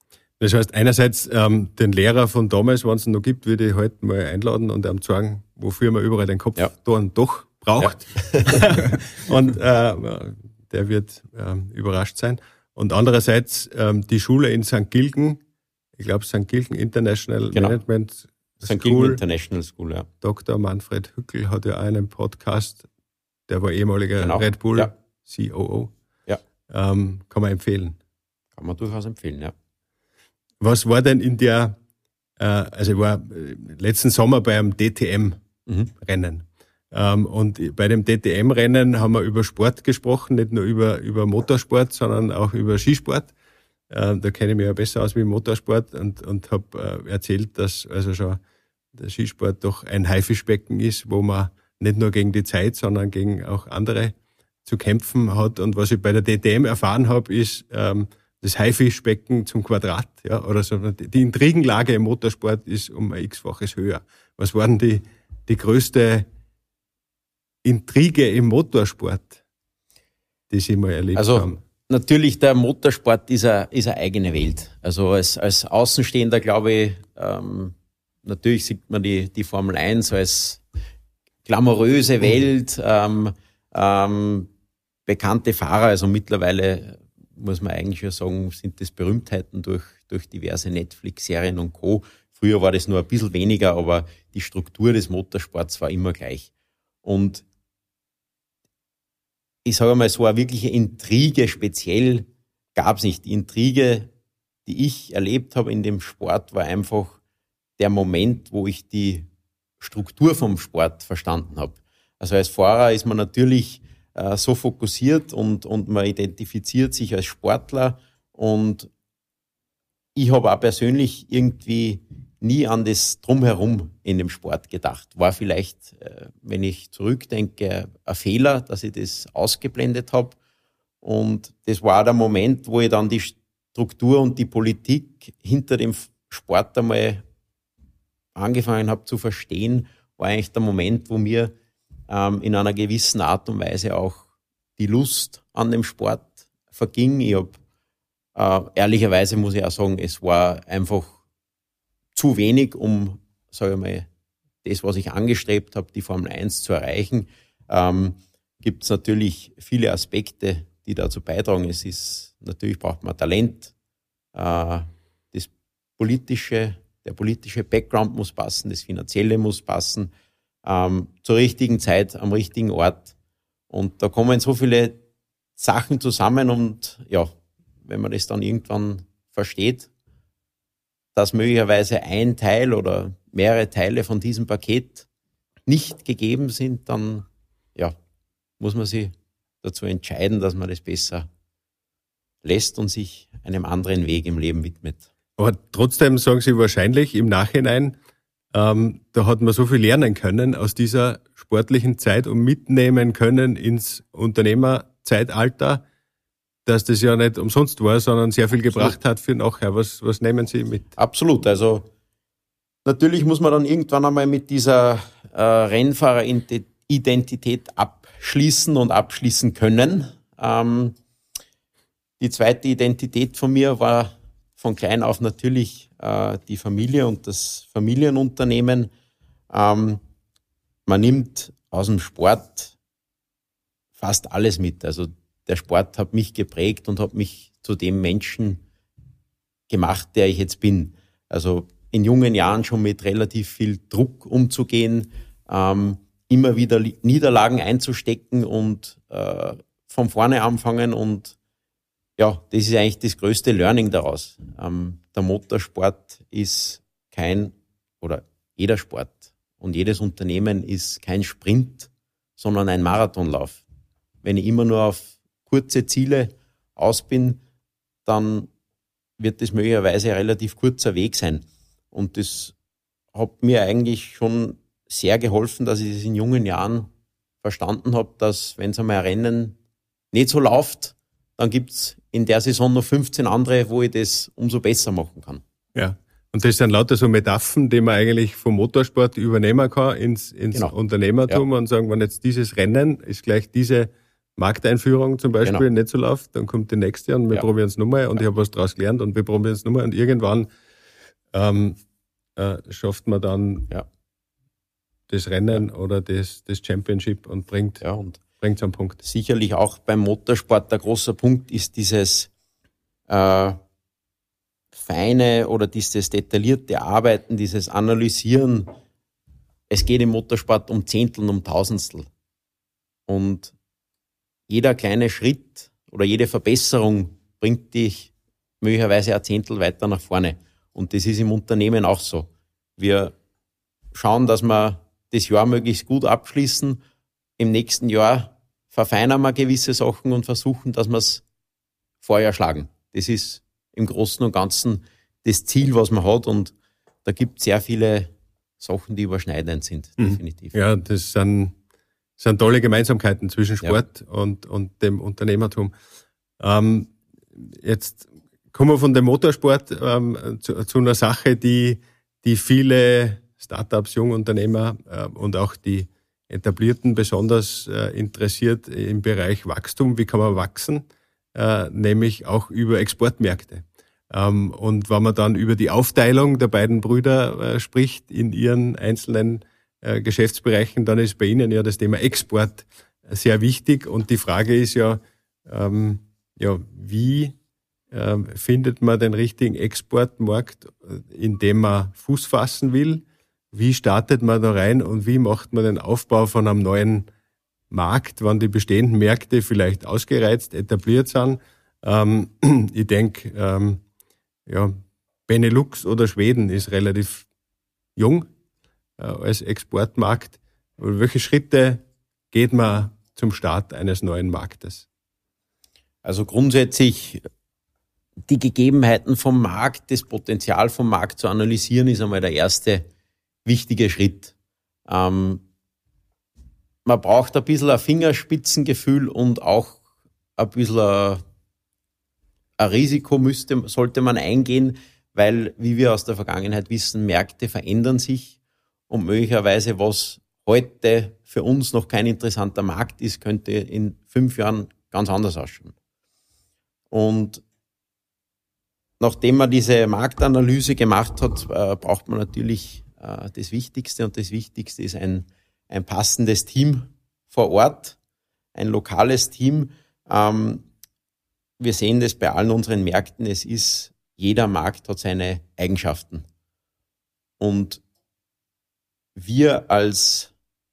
Speaker 1: Das heißt, einerseits ähm, den Lehrer von damals, wenn es ihn noch gibt, würde ich heute mal einladen und ihm zeigen, wofür man überall den Kopf
Speaker 2: ja.
Speaker 1: dann doch braucht. Ja. Und äh, der wird äh, überrascht sein. Und andererseits ähm, die Schule in Sankt Gilgen, ich glaube Sankt Gilgen International
Speaker 2: genau.
Speaker 1: Management
Speaker 2: Sankt Gilgen International School, ja.
Speaker 1: Doktor Manfred Hückel hat ja auch einen Podcast, der war ehemaliger
Speaker 2: genau.
Speaker 1: Red Bull
Speaker 2: ja.
Speaker 1: C O O.
Speaker 2: Ja.
Speaker 1: Ähm, kann man empfehlen.
Speaker 2: Kann man durchaus empfehlen, ja.
Speaker 1: Was war denn in der, äh, also ich war letzten Sommer beim D T M-Rennen. Mhm. Ähm, und bei dem D T M-Rennen haben wir über Sport gesprochen, nicht nur über, über Motorsport, sondern auch über Skisport. Äh, da kenne ich mich ja besser aus wie im Motorsport und, und habe äh, erzählt, dass also schon der Skisport doch ein Haifischbecken ist, wo man nicht nur gegen die Zeit, sondern gegen auch andere zu kämpfen hat. Und was ich bei der D T M erfahren habe, ist ähm, das Haifischbecken zum Quadrat, ja, oder so. Die Intrigenlage im Motorsport ist um ein x-faches höher. Was war denn die, die größte Intrige im Motorsport, die Sie mal erlebt
Speaker 2: also,
Speaker 1: haben?
Speaker 2: Natürlich, der Motorsport ist eine, ist eine eigene Welt. Also als, als Außenstehender, glaube ich, ähm, natürlich sieht man die, die Formel eins als glamouröse Welt, ähm, ähm, bekannte Fahrer, also mittlerweile muss man eigentlich schon sagen, sind das Berühmtheiten durch, durch diverse Netflix-Serien und Co. Früher war das nur ein bisschen weniger, aber die Struktur des Motorsports war immer gleich. Und ich sage mal, so eine wirkliche Intrige speziell gab es nicht. Die Intrige, die ich erlebt habe in dem Sport, war einfach der Moment, wo ich die Struktur vom Sport verstanden habe. Also als Fahrer ist man natürlich äh, so fokussiert und, und man identifiziert sich als Sportler. Und ich habe auch persönlich irgendwie nie an das Drumherum in dem Sport gedacht. War vielleicht, äh, wenn ich zurückdenke, ein Fehler, dass ich das ausgeblendet habe. Und das war auch der Moment, wo ich dann die Struktur und die Politik hinter dem Sport einmal angefangen habe zu verstehen, war eigentlich der Moment, wo mir ähm, in einer gewissen Art und Weise auch die Lust an dem Sport verging. Ich hab, äh, ehrlicherweise muss ich auch sagen, es war einfach zu wenig, um, sage ich mal, das, was ich angestrebt habe, die Formel eins zu erreichen. Ähm, gibt es natürlich viele Aspekte, die dazu beitragen. Es ist, natürlich braucht man Talent, äh, das politische, der politische Background muss passen, das Finanzielle muss passen, ähm, zur richtigen Zeit, am richtigen Ort. Und da kommen so viele Sachen zusammen und ja, wenn man das dann irgendwann versteht, dass möglicherweise ein Teil oder mehrere Teile von diesem Paket nicht gegeben sind, dann ja, muss man sich dazu entscheiden, dass man das besser lässt und sich einem anderen Weg im Leben widmet.
Speaker 1: Aber trotzdem sagen Sie wahrscheinlich im Nachhinein, ähm, da hat man so viel lernen können aus dieser sportlichen Zeit und mitnehmen können ins Unternehmerzeitalter, dass das ja nicht umsonst war, sondern sehr viel gebracht Absolut. Hat für nachher. Was, was nehmen Sie mit?
Speaker 2: Absolut. Also natürlich muss man dann irgendwann einmal mit dieser äh, Rennfahreridentität abschließen und abschließen können. Ähm, die zweite Identität von mir war von klein auf natürlich äh, die Familie und das Familienunternehmen. Ähm, man nimmt aus dem Sport fast alles mit. Also der Sport hat mich geprägt und hat mich zu dem Menschen gemacht, der ich jetzt bin. Also in jungen Jahren schon mit relativ viel Druck umzugehen, ähm, immer wieder Niederlagen einzustecken und äh, von vorne anfangen. Und ja, das ist eigentlich das größte Learning daraus. Ähm, der Motorsport ist kein, oder jeder Sport und jedes Unternehmen ist kein Sprint, sondern ein Marathonlauf. Wenn ich immer nur auf kurze Ziele aus bin, dann wird das möglicherweise ein relativ kurzer Weg sein. Und das hat mir eigentlich schon sehr geholfen, dass ich das in jungen Jahren verstanden habe, dass wenn es einmal ein Rennen nicht so läuft, dann gibt's in der Saison noch fünfzehn andere, wo ich das umso besser machen kann.
Speaker 1: Ja, und das sind lauter so Metaphern, die man eigentlich vom Motorsport übernehmen kann ins, ins
Speaker 2: genau.
Speaker 1: Unternehmertum ja. Und sagen, wenn jetzt dieses Rennen ist gleich diese Markteinführung zum Beispiel
Speaker 2: Genau.
Speaker 1: nicht so läuft, dann kommt die nächste und wir
Speaker 2: Ja.
Speaker 1: probieren es nochmal und
Speaker 2: Ja.
Speaker 1: ich habe was daraus gelernt und wir probieren es nochmal und irgendwann ähm, äh, schafft man dann
Speaker 2: Ja.
Speaker 1: das Rennen oder das, das Championship und bringt
Speaker 2: Ja, und
Speaker 1: bringt es am Punkt.
Speaker 2: sicherlich auch beim Motorsport der große Punkt ist dieses äh, feine oder dieses detaillierte Arbeiten, dieses Analysieren. Es geht im Motorsport um Zehntel, um Tausendstel. Und jeder kleine Schritt oder jede Verbesserung bringt dich möglicherweise ein Zehntel weiter nach vorne. Und das ist im Unternehmen auch so. Wir schauen, dass wir das Jahr möglichst gut abschließen. Im nächsten Jahr verfeinern wir gewisse Sachen und versuchen, dass wir es vorher schlagen. Das ist im Großen und Ganzen das Ziel, was man hat. Und da gibt es sehr viele Sachen, die überschneidend sind, definitiv.
Speaker 1: Ja, das sind, sind tolle Gemeinsamkeiten zwischen Sport ja. und, und dem Unternehmertum. Ähm, jetzt kommen wir von dem Motorsport ähm, zu, zu einer Sache, die, die viele Startups, Jungunternehmer äh, und auch die Etablierten besonders äh, interessiert im Bereich Wachstum. Wie kann man wachsen? Äh, nämlich auch über Exportmärkte. Ähm, und wenn man dann über die Aufteilung der beiden Brüder äh, spricht in ihren einzelnen äh, Geschäftsbereichen, dann ist bei Ihnen ja das Thema Export sehr wichtig. Und die Frage ist ja, ähm, ja, wie ähm, findet man den richtigen Exportmarkt, in dem man Fuß fassen will? Wie startet man da rein und wie macht man den Aufbau von einem neuen Markt, wenn die bestehenden Märkte vielleicht ausgereizt, etabliert sind? Ähm, ich denke, ähm, ja, Benelux oder Schweden ist relativ jung äh, als Exportmarkt. Aber welche Schritte geht man zum Start eines neuen Marktes?
Speaker 2: Also grundsätzlich die Gegebenheiten vom Markt, das Potenzial vom Markt zu analysieren, ist einmal der erste wichtige Schritt. Ähm, man braucht ein bisschen ein Fingerspitzengefühl und auch ein bisschen ein, ein Risiko müsste, sollte man eingehen, weil, wie wir aus der Vergangenheit wissen, Märkte verändern sich und möglicherweise, was heute für uns noch kein interessanter Markt ist, könnte in fünf Jahren ganz anders ausschauen. Und nachdem man diese Marktanalyse gemacht hat, äh, braucht man natürlich äh, das Wichtigste. Und das Wichtigste ist ein, ein passendes Team vor Ort, ein lokales Team. Ähm, wir sehen das bei allen unseren Märkten. Es ist, jeder Markt hat seine Eigenschaften. Und wir als,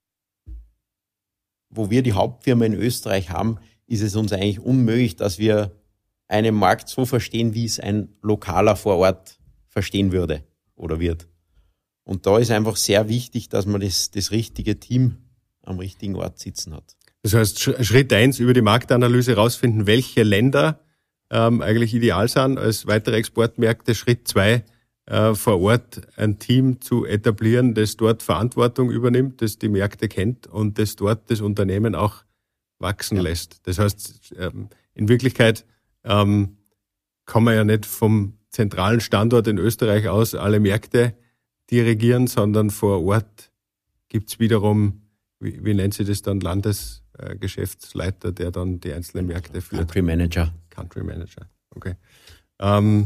Speaker 2: wo wir die Hauptfirma in Österreich haben, ist es uns eigentlich unmöglich, dass wir einen Markt so verstehen, wie es ein Lokaler vor Ort verstehen würde oder wird. Und da ist einfach sehr wichtig, dass man das, das richtige Team am richtigen Ort sitzen hat.
Speaker 1: Das heißt, Schritt eins über die Marktanalyse rausfinden, welche Länder ähm, eigentlich ideal sind als weitere Exportmärkte. Schritt zwei, äh, vor Ort ein Team zu etablieren, das dort Verantwortung übernimmt, das die Märkte kennt und das dort das Unternehmen auch wachsen ja. lässt. Das heißt, ähm, in Wirklichkeit ähm, kann man ja nicht vom zentralen Standort in Österreich aus alle Märkte dirigieren, sondern vor Ort gibt's wiederum, wie, wie nennt sie das dann, Landesgeschäftsleiter, äh, der dann die einzelnen Märkte führt.
Speaker 2: Country Manager.
Speaker 1: Country Manager, okay. Ähm,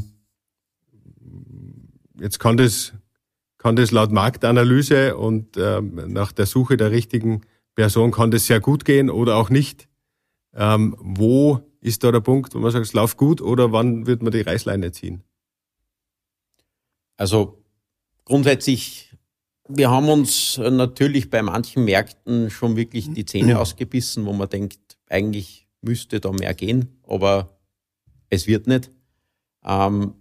Speaker 1: jetzt kann das, kann das laut Marktanalyse und ähm, nach der Suche der richtigen Person kann das sehr gut gehen oder auch nicht. Ähm, wo ist da der Punkt, wo man sagt, es läuft gut, oder wann wird man die Reißleine ziehen?
Speaker 2: Also grundsätzlich, wir haben uns natürlich bei manchen Märkten schon wirklich die Zähne ausgebissen, wo man denkt, eigentlich müsste da mehr gehen, aber es wird nicht. Ähm,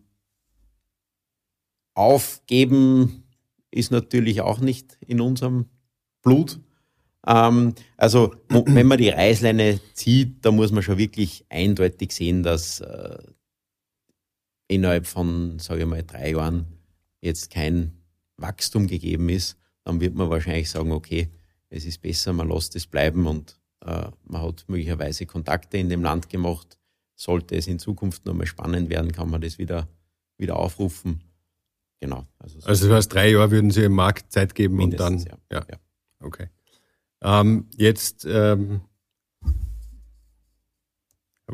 Speaker 2: aufgeben ist natürlich auch nicht in unserem Blut. Ähm, also wenn man die Reißleine zieht, da muss man schon wirklich eindeutig sehen, dass äh, innerhalb von, sage ich mal, drei Jahren jetzt kein Wachstum gegeben ist. Dann wird man wahrscheinlich sagen, okay, es ist besser, man lässt es bleiben und äh, man hat möglicherweise Kontakte in dem Land gemacht. Sollte es in Zukunft nochmal spannend werden, kann man das wieder, wieder aufrufen. Genau. Also, so
Speaker 1: also das heißt, drei Jahre würden Sie im Markt Zeit geben und dann,
Speaker 2: ja.
Speaker 1: ja,
Speaker 2: ja.
Speaker 1: Okay. Ähm, jetzt ähm,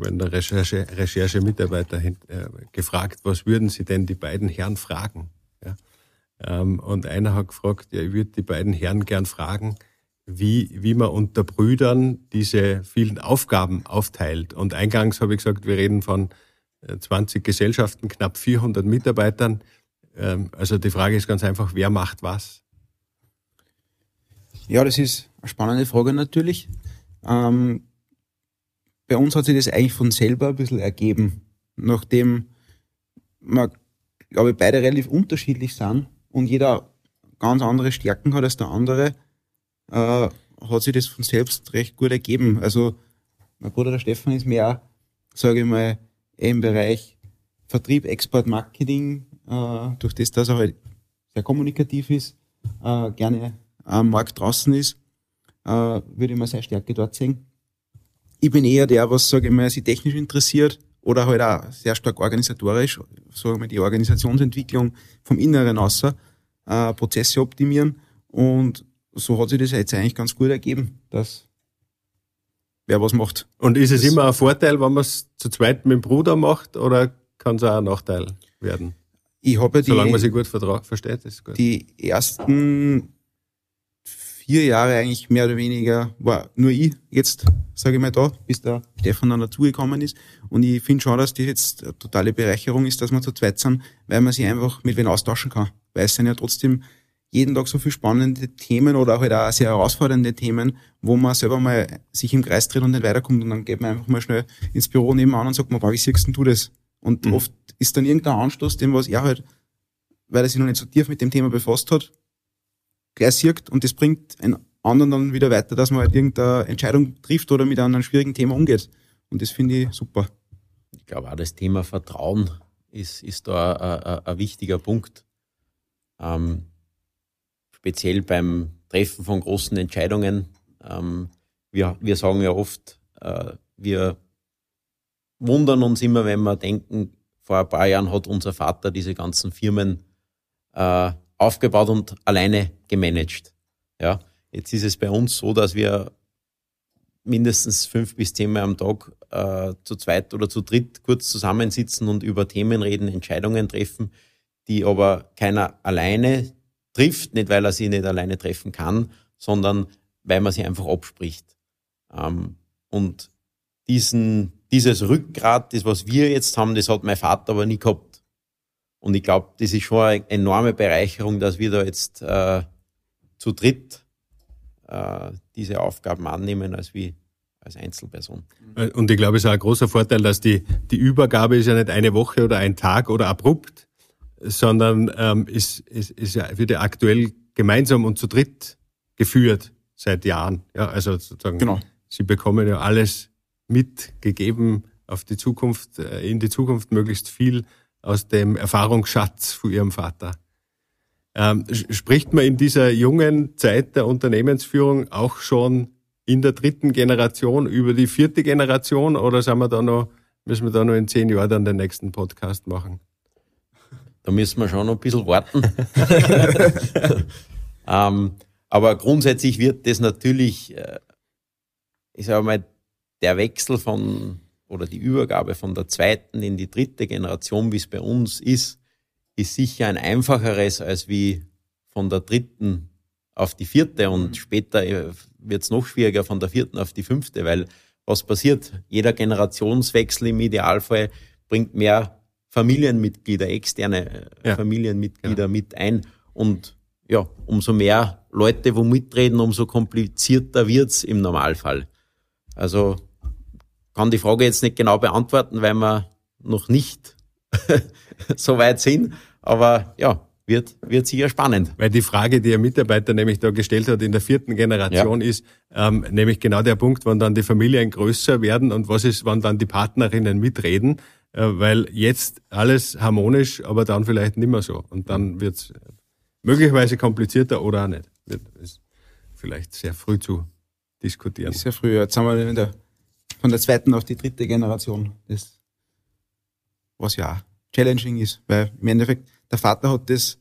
Speaker 1: Ich habe in der Recherche, Recherche Mitarbeiter hin, äh, gefragt, was würden sie denn die beiden Herren fragen? Ja. Ähm, und einer hat gefragt, ja, ich würde die beiden Herren gern fragen, wie, wie man unter Brüdern diese vielen Aufgaben aufteilt. Und eingangs habe ich gesagt, wir reden von zwanzig Gesellschaften, knapp vierhundert Mitarbeitern. Ähm, also die Frage ist ganz einfach, wer macht was?
Speaker 3: Ja, das ist eine spannende Frage natürlich. Ähm, bei uns hat sich das eigentlich von selber ein bisschen ergeben, nachdem wir, glaube ich, beide relativ unterschiedlich sind und jeder ganz andere Stärken hat als der andere, äh, hat sich das von selbst recht gut ergeben. Also mein Bruder, der Stefan, ist mehr, sage ich mal, im Bereich Vertrieb, Export, Marketing, äh, durch das, dass er halt sehr kommunikativ ist, äh, gerne am Markt draußen ist, äh, würde ich mal seine Stärke dort sehen. Ich bin eher der, was, sage ich mal, sich technisch interessiert oder halt auch sehr stark organisatorisch, sagen wir die Organisationsentwicklung vom Inneren außer, äh, Prozesse optimieren, und so hat sich das jetzt eigentlich ganz gut ergeben, dass wer was macht.
Speaker 1: Und ist es das immer ein Vorteil, wenn man es zu zweit mit dem Bruder macht, oder kann es auch ein Nachteil werden?
Speaker 3: Ich habe ja die,
Speaker 1: solange man sich gut vertra- versteht, ist gut.
Speaker 3: Die ersten vier Jahre eigentlich mehr oder weniger war nur ich jetzt, sage ich mal, da, bis der Stefan dann dazugekommen ist. Und ich finde schon, dass das jetzt eine totale Bereicherung ist, dass wir zu zweit sind, weil man sich einfach mit wen austauschen kann. Weil es sind ja trotzdem jeden Tag so viele spannende Themen oder halt auch sehr herausfordernde Themen, wo man selber mal sich im Kreis dreht und nicht weiterkommt, und dann geht man einfach mal schnell ins Büro nebenan und sagt, wie siehst denn du das? Und mhm. oft ist dann irgendein Anstoß, dem was er halt, weil er sich noch nicht so tief mit dem Thema befasst hat, gleich sieht, und das bringt einen anderen dann wieder weiter, dass man halt irgendeine Entscheidung trifft oder mit einem schwierigen Thema umgeht. Und das finde ich super.
Speaker 2: Ich glaube auch, das Thema Vertrauen ist, ist da ein, ein, ein wichtiger Punkt. Ähm, speziell beim Treffen von großen Entscheidungen. Ähm, wir, wir sagen ja oft, äh, wir wundern uns immer, wenn wir denken, vor ein paar Jahren hat unser Vater diese ganzen Firmen äh, aufgebaut und alleine gemanagt. Ja, jetzt ist es bei uns so, dass wir mindestens fünf bis zehn Mal am Tag äh, zu zweit oder zu dritt kurz zusammensitzen und über Themen reden, Entscheidungen treffen, die aber keiner alleine trifft, nicht weil er sie nicht alleine treffen kann, sondern weil man sie einfach abspricht. Ähm, und diesen, dieses Rückgrat, das was wir jetzt haben, das hat mein Vater aber nie gehabt. Und ich glaube, das ist schon eine enorme Bereicherung, dass wir da jetzt äh, zu dritt äh, diese Aufgaben annehmen als wie als Einzelperson.
Speaker 1: Und ich glaube, es ist auch ein großer Vorteil, dass die, die Übergabe ist ja nicht eine Woche oder ein Tag oder abrupt, sondern ähm, ist, ist, ist ja, wird ja aktuell gemeinsam und zu dritt geführt seit Jahren. Ja, also sozusagen,
Speaker 3: genau.
Speaker 1: Sie bekommen ja alles mitgegeben auf die Zukunft, in die Zukunft möglichst viel aus dem Erfahrungsschatz von Ihrem Vater. Ähm, spricht man in dieser jungen Zeit der Unternehmensführung auch schon in der dritten Generation über die vierte Generation, oder sind wir da noch, müssen wir da noch in zehn Jahren dann den nächsten Podcast machen?
Speaker 2: Da müssen wir schon noch ein bisschen warten. ähm, aber grundsätzlich wird das natürlich, äh, ich sage mal, der Wechsel von oder die Übergabe von der zweiten in die dritte Generation, wie es bei uns ist, ist sicher ein einfacheres als wie von der dritten auf die vierte, und später wird es noch schwieriger von der vierten auf die fünfte, weil was passiert? Jeder Generationswechsel im Idealfall bringt mehr Familienmitglieder, externe ja. Familienmitglieder ja. mit ein, und ja, umso mehr Leute, wo mitreden, umso komplizierter wird's im Normalfall. Also kann die Frage jetzt nicht genau beantworten, weil wir noch nicht so weit sind, aber ja, wird, wird sicher spannend.
Speaker 1: Weil die Frage, die Ihr Mitarbeiter nämlich da gestellt hat in der vierten Generation ja. ist, ähm, nämlich genau der Punkt, wann dann die Familien größer werden und was ist, wann dann die Partnerinnen mitreden, äh, weil jetzt alles harmonisch, aber dann vielleicht nicht mehr so. Und dann wird es möglicherweise komplizierter oder auch nicht. Wird ist vielleicht sehr früh zu diskutieren.
Speaker 3: Sehr früh, jetzt sind wir in der, von der zweiten auf die dritte Generation. Das, was ja auch challenging ist, weil im Endeffekt der Vater hat das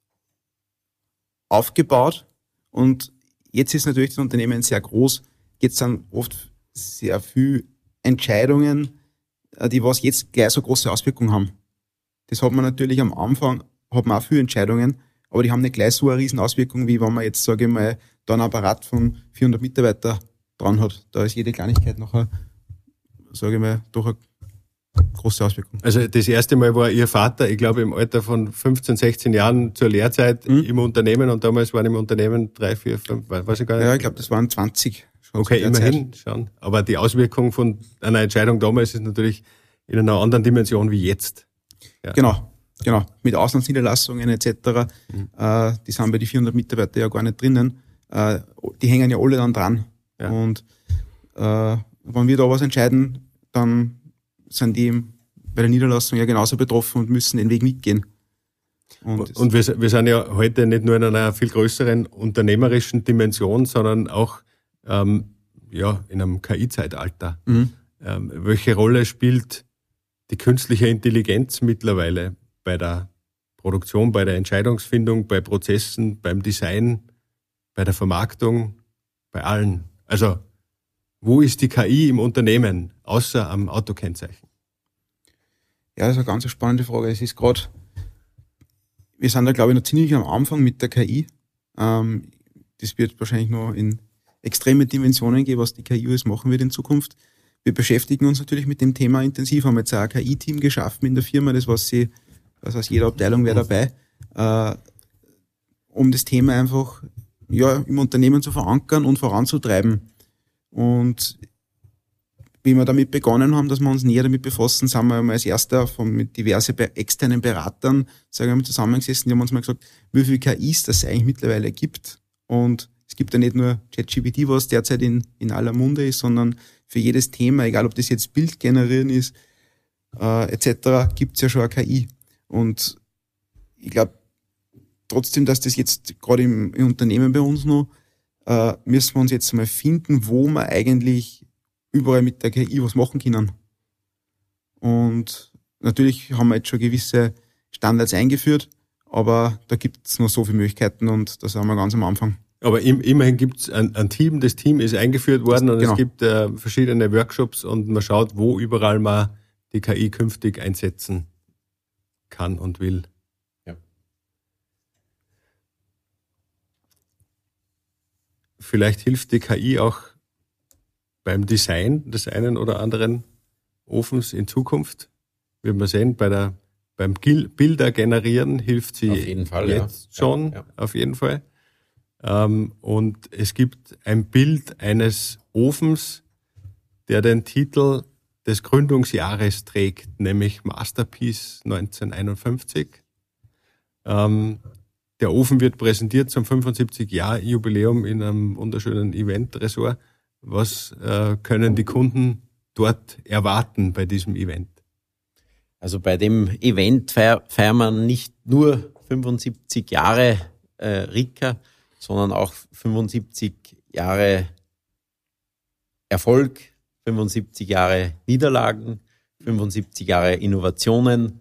Speaker 3: aufgebaut und jetzt ist natürlich das Unternehmen sehr groß. Jetzt sind oft sehr viele Entscheidungen die was jetzt gleich so große Auswirkungen haben. Das hat man natürlich am Anfang, hat man auch viele Entscheidungen, aber die haben nicht gleich so eine riesen Auswirkung, wie wenn man jetzt, sage ich mal, da einen Apparat von vierhundert Mitarbeiter dran hat. Da ist jede Kleinigkeit nachher, sage ich mal, doch eine große Auswirkung.
Speaker 1: Also das erste Mal war Ihr Vater, ich glaube im Alter von fünfzehn, sechzehn Jahren zur Lehrzeit mhm. im Unternehmen und damals waren im Unternehmen drei, vier, fünf, weiß ich gar nicht.
Speaker 3: Ja, ich glaube, das waren zwanzig. Schon
Speaker 1: okay, immerhin schon. Aber die Auswirkung von einer Entscheidung damals ist natürlich in einer anderen Dimension wie jetzt. Ja.
Speaker 3: Genau, genau. Mit Auslandsniederlassungen et cetera. Mhm. Äh, die sind bei die vierhundert Mitarbeiter ja gar nicht drinnen. Äh, die hängen ja alle dann dran. Ja. Und äh, wenn wir da was entscheiden, dann sind die bei der Niederlassung ja genauso betroffen und müssen den Weg mitgehen.
Speaker 1: Und, und wir, wir sind ja heute nicht nur in einer viel größeren unternehmerischen Dimension, sondern auch ähm, ja, in einem K I-Zeitalter. Mhm. Ähm, welche Rolle spielt die künstliche Intelligenz mittlerweile bei der Produktion, bei der Entscheidungsfindung, bei Prozessen, beim Design, bei der Vermarktung, bei allen? Also, wo ist die K I im Unternehmen, außer am Autokennzeichen?
Speaker 3: Ja, das ist eine ganz spannende Frage. Es ist gerade, wir sind da, glaube ich, noch ziemlich am Anfang mit der K I. Ähm, das wird wahrscheinlich noch in extreme Dimensionen gehen, was die K I alles machen wird in Zukunft. Wir beschäftigen uns natürlich mit dem Thema intensiv, haben jetzt auch ein K I-Team geschaffen in der Firma, das was sie, das heißt, jede Abteilung wäre dabei, äh, um das Thema einfach ja im Unternehmen zu verankern und voranzutreiben. Und wie wir damit begonnen haben, dass wir uns näher damit befassen, sind wir mal als Erster von mit diverse externen Beratern, sagen wir mal, zusammengesessen, die haben uns mal gesagt, wie viel K Is das eigentlich mittlerweile gibt. Und es gibt ja nicht nur ChatGPT, was derzeit in, in aller Munde ist, sondern für jedes Thema, egal ob das jetzt Bild generieren ist, äh, et cetera, gibt es ja schon eine K I. Und ich glaube trotzdem, dass das jetzt gerade im, im Unternehmen bei uns noch, äh, müssen wir uns jetzt mal finden, wo wir eigentlich überall mit der K I was machen können. Und natürlich haben wir jetzt schon gewisse Standards eingeführt, aber da gibt es noch so viele Möglichkeiten und da sind wir ganz am Anfang.
Speaker 1: Aber im, immerhin gibt es ein, ein Team, das Team ist eingeführt worden und genau. Es gibt äh, verschiedene Workshops und man schaut, wo überall man die K I künftig einsetzen kann und will. Ja. Vielleicht hilft die K I auch beim Design des einen oder anderen Ofens in Zukunft. Wird man sehen, bei der, beim Bilder generieren hilft sie
Speaker 2: auf jeden Fall,
Speaker 1: jetzt
Speaker 2: ja.
Speaker 1: schon,
Speaker 2: ja, ja.
Speaker 1: auf jeden Fall. Ähm, und es gibt ein Bild eines Ofens, der den Titel des Gründungsjahres trägt, nämlich Masterpiece neunzehnhunderteinundfünfzig. Ähm, der Ofen wird präsentiert zum fünfundsiebzig-Jahr-Jubiläum in einem wunderschönen Event-Ressort. Was äh, können die Kunden dort erwarten bei diesem Event?
Speaker 2: Also bei dem Event feiern wir nicht nur fünfundsiebzig Jahre äh, Rika, sondern auch fünfundsiebzig Jahre Erfolg, fünfundsiebzig Jahre Niederlagen, fünfundsiebzig Jahre Innovationen,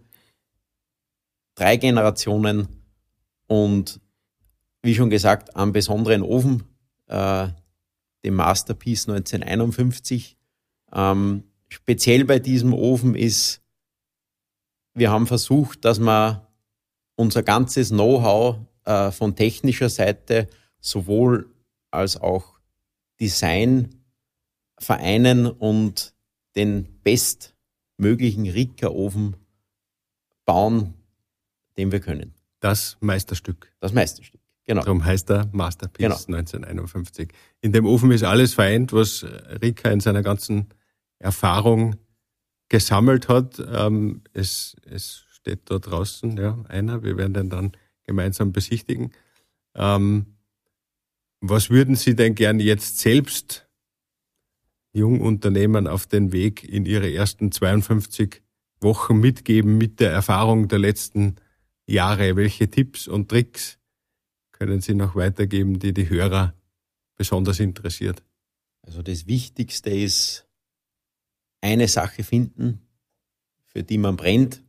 Speaker 2: drei Generationen und wie schon gesagt, einen besonderen Ofen, äh, dem Masterpiece neunzehnhunderteinundfünfzig. Ähm, speziell bei diesem Ofen ist, wir haben versucht, dass wir unser ganzes Know-how äh, von technischer Seite sowohl als auch Design vereinen und den bestmöglichen Rika-Ofen bauen, den wir können.
Speaker 1: Das Meisterstück.
Speaker 2: Das Meisterstück, genau.
Speaker 1: Darum heißt er Masterpiece
Speaker 2: genau.
Speaker 1: neunzehnhunderteinundfünfzig. In dem Ofen ist alles vereint, was Rika in seiner ganzen Erfahrung gesammelt hat. Ähm, es, es steht da draußen, ja, einer. Wir werden den dann gemeinsam besichtigen. Ähm, was würden Sie denn gern jetzt selbst Jungunternehmern auf den Weg in ihre ersten zweiundfünfzig Wochen mitgeben mit der Erfahrung der letzten Jahre? Welche Tipps und Tricks können Sie noch weitergeben, die die Hörer besonders interessiert?
Speaker 2: Also das Wichtigste ist, eine Sache finden, für die man brennt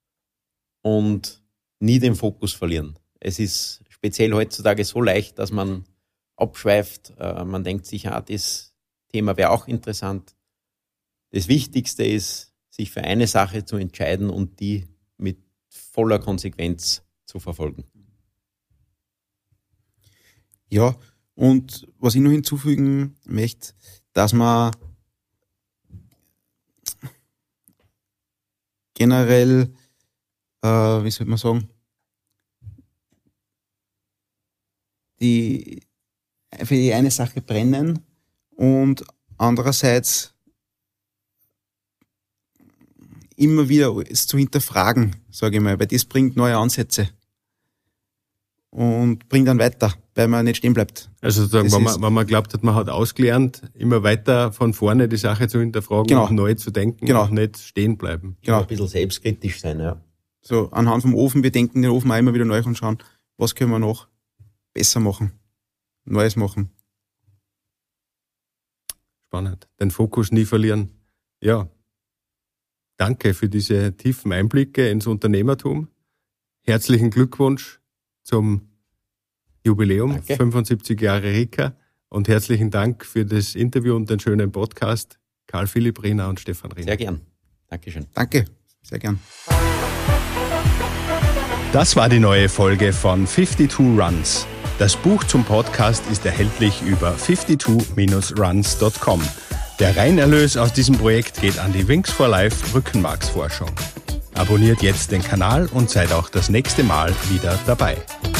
Speaker 2: und nie den Fokus verlieren. Es ist speziell heutzutage so leicht, dass man abschweift. Man denkt sich, ah, das Thema wäre auch interessant. Das Wichtigste ist, sich für eine Sache zu entscheiden und die mit voller Konsequenz zu verfolgen.
Speaker 3: Ja, und was ich noch hinzufügen möchte, dass man generell, äh, wie soll man sagen, die für die eine Sache brennen und andererseits immer wieder es zu hinterfragen, sage ich mal, weil das bringt neue Ansätze und bringt dann weiter, weil man nicht stehen bleibt.
Speaker 1: Also sagen, wenn man, wenn man glaubt hat, man hat ausgelernt, immer weiter von vorne die Sache zu hinterfragen,
Speaker 3: genau.
Speaker 1: auch neu zu denken,
Speaker 3: genau.
Speaker 1: auch nicht stehen bleiben.
Speaker 3: Genau.
Speaker 2: Ein bisschen selbstkritisch sein, ja.
Speaker 3: So, anhand vom Ofen, wir denken den Ofen auch immer wieder neu und schauen, was können wir noch besser machen, Neues machen.
Speaker 1: Spannend. Den Fokus nie verlieren. Ja. Danke für diese tiefen Einblicke ins Unternehmertum. Herzlichen Glückwunsch zum Jubiläum,
Speaker 2: Danke.
Speaker 1: fünfundsiebzig Jahre Rika, und herzlichen Dank für das Interview und den schönen Podcast, Karl Philipp Riener und Stefan Riener.
Speaker 2: Sehr gern. Dankeschön.
Speaker 3: Danke, sehr gern.
Speaker 1: Das war die neue Folge von fifty-two Runs. Das Buch zum Podcast ist erhältlich über fifty-two runs dot com. Der Reinerlös aus diesem Projekt geht an die Wings for Life Rückenmarksforschung. Abonniert jetzt den Kanal und seid auch das nächste Mal wieder dabei.